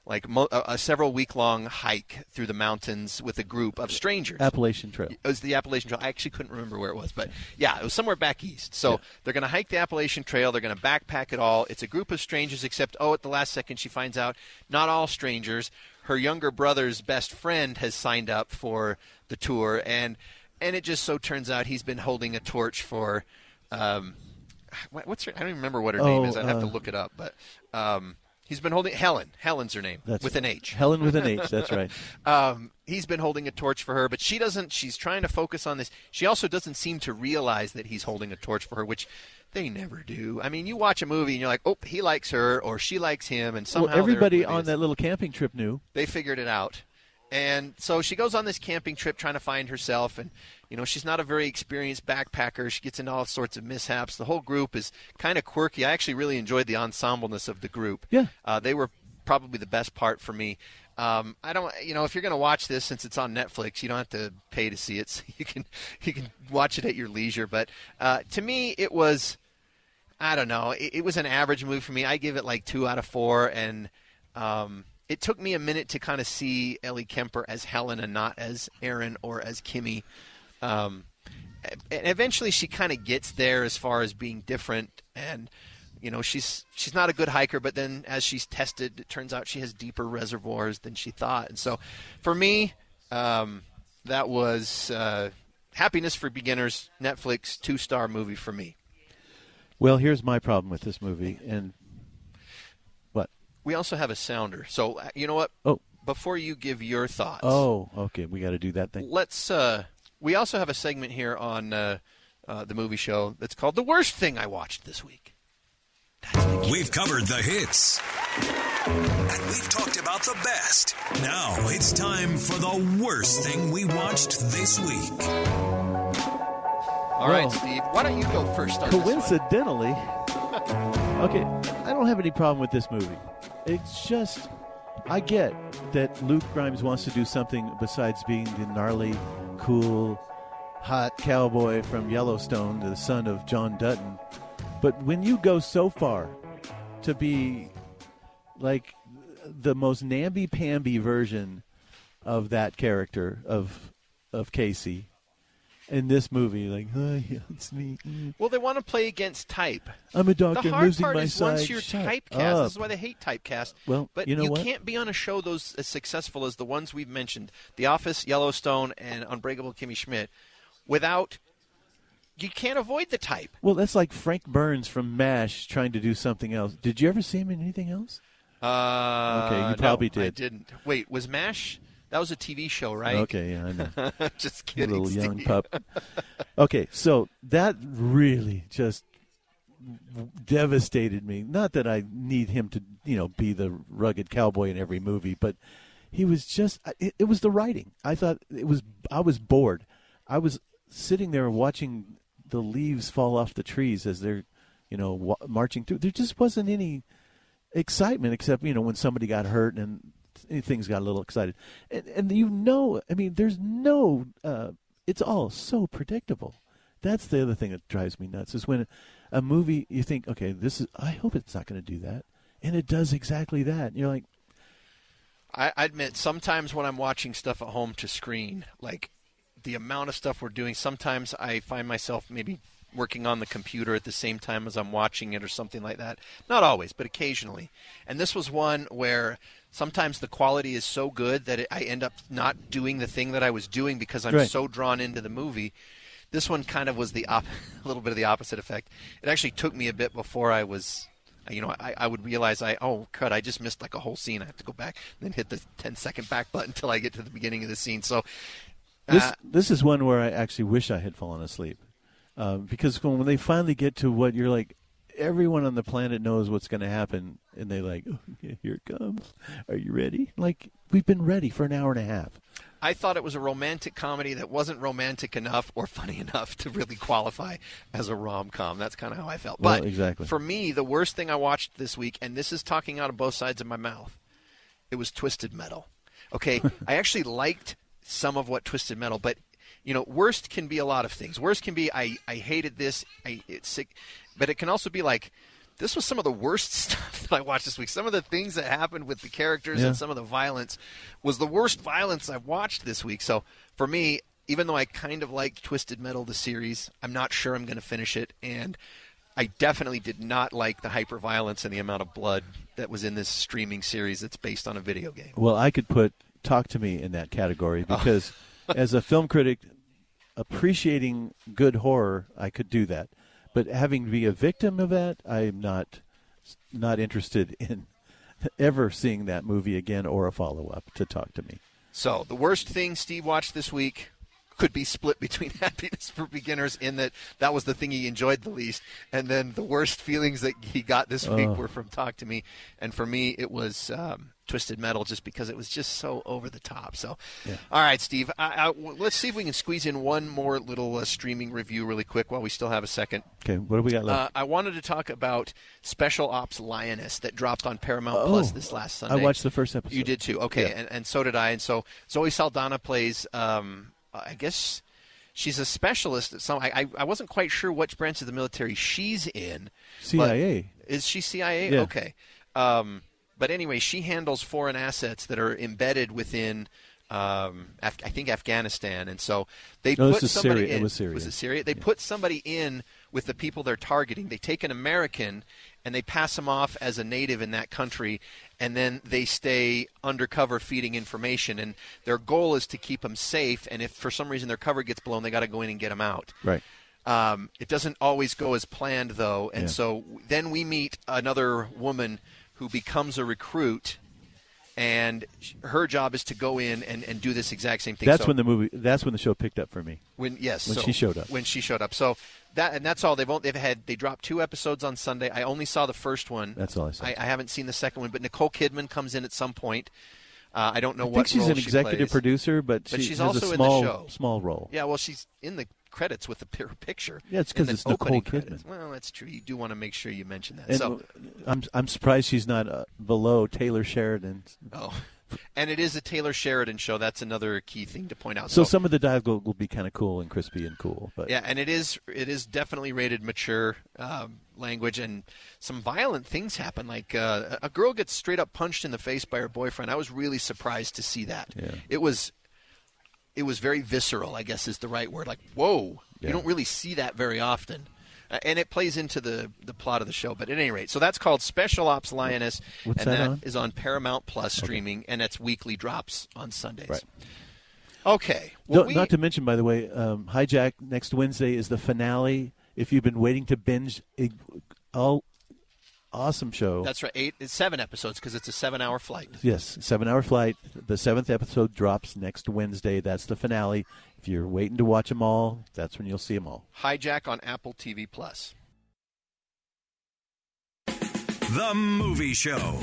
several week-long hike through the mountains with a group of strangers. Appalachian Trail. It was the Appalachian Trail. I actually couldn't remember where it was, but yeah, it was somewhere back east. So they're going to hike the Appalachian Trail. They're going to backpack it all. It's a group of strangers, except, at the last second she finds out not all strangers. Her younger brother's best friend has signed up for the tour, and it just so turns out he's been holding a torch for what's her? I don't even remember what her name is. I'd have to look it up, but he's been holding Helen. Helen's her name, with an H. Helen with an H. That's right. He's been holding a torch for her, but she doesn't. She's trying to focus on this. She also doesn't seem to realize that he's holding a torch for her, which they never do. I mean, you watch a movie and you're like, oh, he likes her or she likes him, and somehow everybody on that little camping trip knew. They figured it out. And so she goes on this camping trip trying to find herself, and she's not a very experienced backpacker. She gets into all sorts of mishaps. The whole group is kind of quirky. I actually really enjoyed the ensembleness of the group. Yeah. They were probably the best part for me. I don't, if you're going to watch this, since it's on Netflix, you don't have to pay to see it. So you can watch it at your leisure. But to me, it was, I don't know, it was an average movie for me. I give it 2 out of 4, and it took me a minute to kind of see Ellie Kemper as Helen and not as Erin or as Kimmy. And eventually she kind of gets there as far as being different, and she's not a good hiker, but then as she's tested, it turns out she has deeper reservoirs than she thought. And so for me, that was Happiness for Beginners, Netflix 2-star movie for me. Well, here's my problem with this movie, and what? We also have a sounder. So, you know what? Oh. Before you give your thoughts. Oh, okay. We got to do that thing. Let's. We also have a segment here on the movie show that's called The Worst Thing I Watched This Week. We've covered the hits, and we've talked about the best. Now it's time for the worst thing we watched this week. All right, Steve, why don't you go first on coincidentally, okay, I don't have any problem with this movie. It's just, I get that Luke Grimes wants to do something besides being the gnarly, cool, hot cowboy from Yellowstone, the son of John Dutton. But when you go so far to be like the most namby-pamby version of that character, of Casey, in this movie, yeah, it's me. Well, they want to play against type. I'm a doctor. The hard losing part my is sight. once you're typecast. This is why they hate typecast. Well, but you know what? Can't be on a show as successful as the ones we've mentioned, The Office, Yellowstone, and Unbreakable Kimmy Schmidt, without you can't avoid the type. Well, that's like Frank Burns from MASH trying to do something else. Did you ever see him in anything else? Okay, you probably did. I didn't. Wait, was MASH? That was a TV show, right? Okay, yeah, I know. Just kidding, little Steve. young pup. Okay, so that really just devastated me. Not that I need him to, be the rugged cowboy in every movie, but he was just. It was the writing. I thought I was bored. I was sitting there watching the leaves fall off the trees as they're, marching through. There just wasn't any excitement except, when somebody got hurt and things got a little excited. And there's no, it's all so predictable. That's the other thing that drives me nuts is when a movie, you think, okay, I hope it's not going to do that. And it does exactly that. And you're like. I admit, sometimes when I'm watching stuff at home to screen, like the amount of stuff we're doing, sometimes I find myself maybe working on the computer at the same time as I'm watching it or something like that. Not always, but occasionally. And this was one where sometimes the quality is so good that I end up not doing the thing that I was doing because I'm so drawn into the movie. This one kind of was a little bit of the opposite effect. It actually took me a bit before I was, I would realize I just missed like a whole scene. I have to go back and then hit the 10-second back button until I get to the beginning of the scene. So this is one where I actually wish I had fallen asleep. Because when they finally get to what you're like, everyone on the planet knows what's going to happen, and they like, oh, yeah, here it comes. Are you ready? Like, we've been ready for an hour and a half. I thought it was a romantic comedy that wasn't romantic enough or funny enough to really qualify as a rom-com. That's kind of how I felt. Well, but exactly. For me, the worst thing I watched this week, and this is talking out of both sides of my mouth, it was Twisted Metal. Okay, I actually liked some of what Twisted Metal, but worst can be a lot of things. Worst can be I hated this, it's sick, but it can also be like this was some of the worst stuff that I watched this week. Some of the things that happened with the characters and some of the violence was the worst violence I've watched this week. So for me, even though I kind of liked Twisted Metal, the series, I'm not sure I'm going to finish it, and I definitely did not like the hyper-violence and the amount of blood that was in this streaming series that's based on a video game. Well, I could put Talk to Me in that category because as a film critic, appreciating good horror, I could do that. But having to be a victim of that, I'm not interested in ever seeing that movie again or a follow-up to Talk to Me. So the worst thing Steve watched this week could be split between Happiness for Beginners in that was the thing he enjoyed the least, and then the worst feelings that he got this week were from Talk to Me. And for me, it was Twisted Metal, just because it was just so over the top. So, All right, Steve, let's see if we can squeeze in one more little streaming review really quick while we still have a second. Okay, what do we got left? I wanted to talk about Special Ops Lioness that dropped on Paramount Plus this last Sunday. I watched the first episode. You did too. Okay, and so did I. And so Zoe Saldana plays, I guess she's a specialist at some. I wasn't quite sure which branch of the military she's in. CIA. Is she CIA? Yeah. Okay. But anyway, she handles foreign assets that are embedded within, I think, Afghanistan. And so they put somebody Syria. in. It was Syria. Was it Syria? They put somebody in with the people they're targeting. They take an American and they pass him off as a native in that country, and then they stay undercover feeding information. And their goal is to keep him safe, and if for some reason their cover gets blown, they got to go in and get him out. Right. It doesn't always go as planned, though, and so then we meet another woman who becomes a recruit, and her job is to go in and do this exact same thing. That's when the show picked up for me. When she showed up. When she showed up. So that's all they dropped 2 episodes on Sunday. I only saw the first one. That's all I saw. I haven't seen the second one, but Nicole Kidman comes in at some point. I don't know I what think she's role an executive plays. producer, but she she's has also a in the show. small role. Yeah, well, she's in the credits with the picture. Yeah, it's because it's Nicole Kidman. Credits. Well, that's true. You do want to make sure you mention that. And so I'm surprised she's not below Taylor Sheridan. Oh, and it is a Taylor Sheridan show. That's another key thing to point out. So some of the dialogue will be kind of cool and crispy and cool. But yeah, and it is definitely rated mature language, and some violent things happen. Like a girl gets straight up punched in the face by her boyfriend. I was really surprised to see that. Yeah. It was very visceral, I guess is the right word. Like, whoa, you don't really see that very often. And it plays into the plot of the show. But at any rate, so that's called Special Ops Lioness. What's and that that on? is on Paramount Plus streaming, and it's weekly drops on Sundays. Right. Okay. Well, Not to mention, by the way, Hijack next Wednesday is the finale. If you've been waiting to binge, awesome show. That's right. 7 episodes because it's a 7-hour flight. Yes, 7-hour flight. The 7th episode drops next Wednesday. That's the finale. If you're waiting to watch them all, that's when you'll see them all. Hijack on Apple TV+. The Movie Show.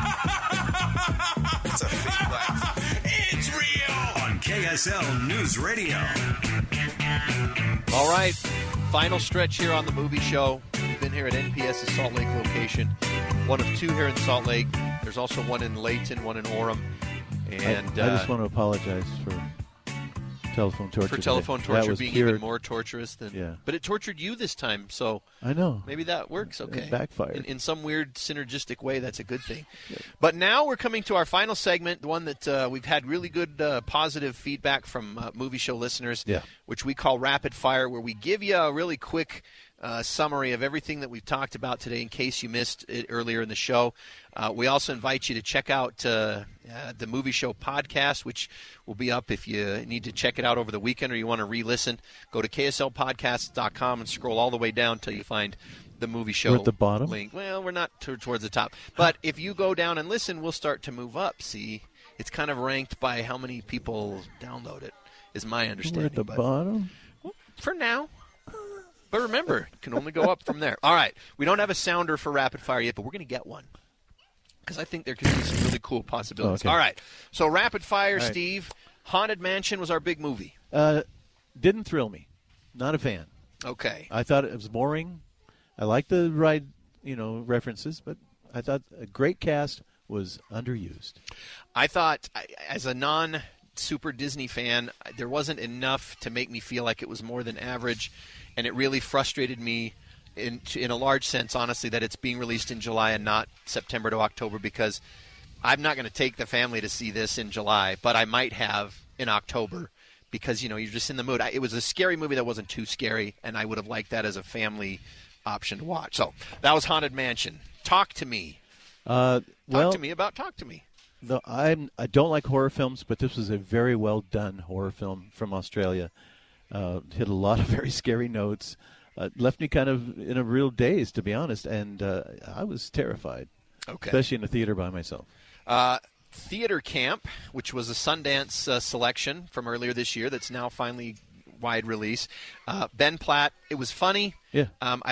It's a fake laugh. It's real on KSL News Radio. All right, final stretch here on The Movie Show. We've been here at NPS's Salt Lake location. One of 2 here in Salt Lake. There's also one in Layton, one in Orem. And I just want to apologize for telephone torture. For telephone today. torture being even more torturous than. Yeah. But it tortured you this time, so. I know. Maybe that works. Okay. It backfired. In some weird synergistic way, that's a good thing. Yeah. But now we're coming to our final segment, the one that we've had really good positive feedback from Movie Show listeners, which we call Rapid Fire, where we give you a really quick summary of everything that we've talked about today in case you missed it earlier in the show. We also invite you to check out the Movie Show podcast, which will be up if you need to check it out over the weekend or you want to re-listen. Go to kslpodcasts.com and scroll all the way down until you find the Movie Show We're at the bottom? link. Well, we're not towards the top. But if you go down and listen, we'll start to move up. See, it's kind of ranked by how many people download it, is my understanding. We're at the bottom? For now. But remember, it can only go up from there. All right. We don't have a sounder for Rapid Fire yet, but we're going to get one. Because I think there could be some really cool possibilities. Okay. All right. So Rapid Fire, right. Steve. Haunted Mansion was our big movie. Didn't thrill me. Not a fan. Okay. I thought it was boring. I liked the ride, references, but I thought a great cast was underused. I thought, as a non-Super Disney fan, there wasn't enough to make me feel like it was more than average, and it really frustrated me in a large sense, honestly, that it's being released in July and not September to October, because I'm not going to take the family to see this in July, but I might have in October because, you're just in the mood. It was a scary movie that wasn't too scary, and I would have liked that as a family option to watch. So that was Haunted Mansion. Talk to me. Talk to me about Talk to Me. I don't like horror films, but this was a very well done horror film from Australia. Hit a lot of very scary notes. Left me kind of in a real daze, to be honest, and I was terrified. Okay. Especially in the theater by myself. Theater Camp, which was a Sundance selection from earlier this year that's now finally wide release. Ben Platt, it was funny. Yeah.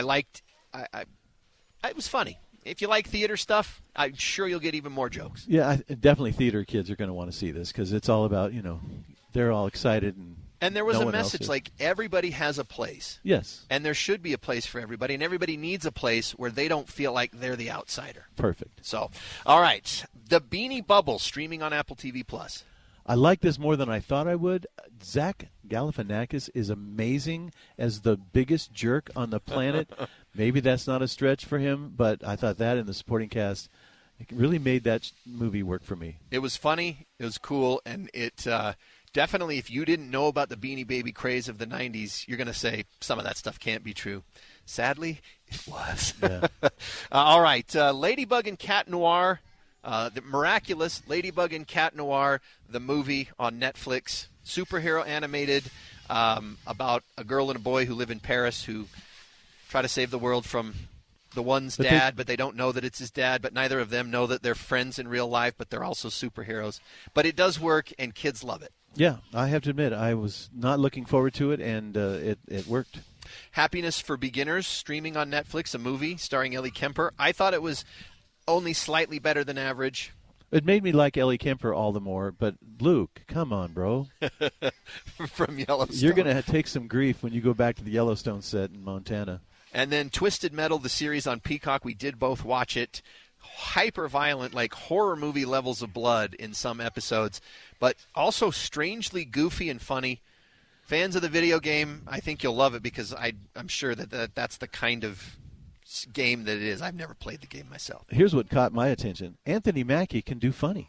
It was funny. If you like theater stuff, I'm sure you'll get even more jokes. Yeah, definitely theater kids are going to want to see this because it's all about, they're all excited. And there was a message like everybody has a place. Yes. And there should be a place for everybody, and everybody needs a place where they don't feel like they're the outsider. Perfect. So, all right. The Beanie Bubble streaming on Apple TV+. I like this more than I thought I would. Zach Galifianakis is amazing as the biggest jerk on the planet. Maybe that's not a stretch for him, but I thought that in the supporting cast it really made that movie work for me. It was funny. It was cool, and it definitely, if you didn't know about the Beanie Baby craze of the 90s, you're going to say some of that stuff can't be true. Sadly, it was. Yeah. All right. Ladybug and Cat Noir. The miraculous Ladybug and Cat Noir, the movie on Netflix, superhero animated, about a girl and a boy who live in Paris who try to save the world from the one's dad, but they don't know that it's his dad, but neither of them know that they're friends in real life, but they're also superheroes. But it does work, and kids love it. Yeah, I have to admit, I was not looking forward to it, and it worked. Happiness for Beginners, streaming on Netflix, a movie starring Ellie Kemper. I thought it was only slightly better than average. It made me like Ellie Kemper all the more, but Luke, come on, bro. From Yellowstone. You're going to take some grief when you go back to the Yellowstone set in Montana. And then Twisted Metal, the series on Peacock, we did both watch it. Hyper-violent, like horror movie levels of blood in some episodes, but also strangely goofy and funny. Fans of the video game, I think you'll love it because I'm sure that's the kind of game that it is. I've never played the game myself. Here's what caught my attention. Anthony Mackie can do funny.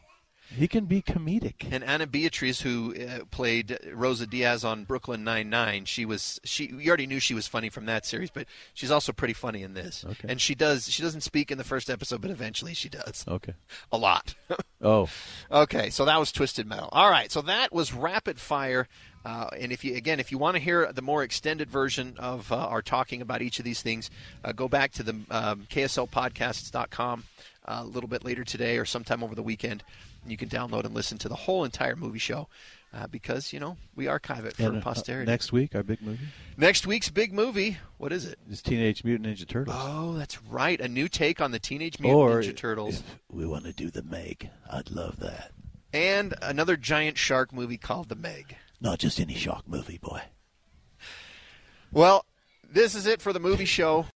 He can be comedic. And Anna Beatriz, who played Rosa Diaz on Brooklyn Nine-Nine, you already knew she was funny from that series, but she's also pretty funny in this. Okay. And she doesn't speak in the first episode, but eventually she does. Okay. A lot. Oh. Okay, so that was Twisted Metal. All right, so that was Rapid Fire. And if you want to hear the more extended version of our talking about each of these things, go back to the KSLpodcasts.com a little bit later today or sometime over the weekend. You can download and listen to the whole entire movie show because, we archive it for posterity. Next week, our big movie? Next week's big movie, what is it? It's Teenage Mutant Ninja Turtles. Oh, that's right. A new take on the Teenage Mutant Ninja Turtles. If we want to do the Meg, I'd love that. And another giant shark movie called The Meg. Not just any shark movie, boy. Well, this is it for the movie show.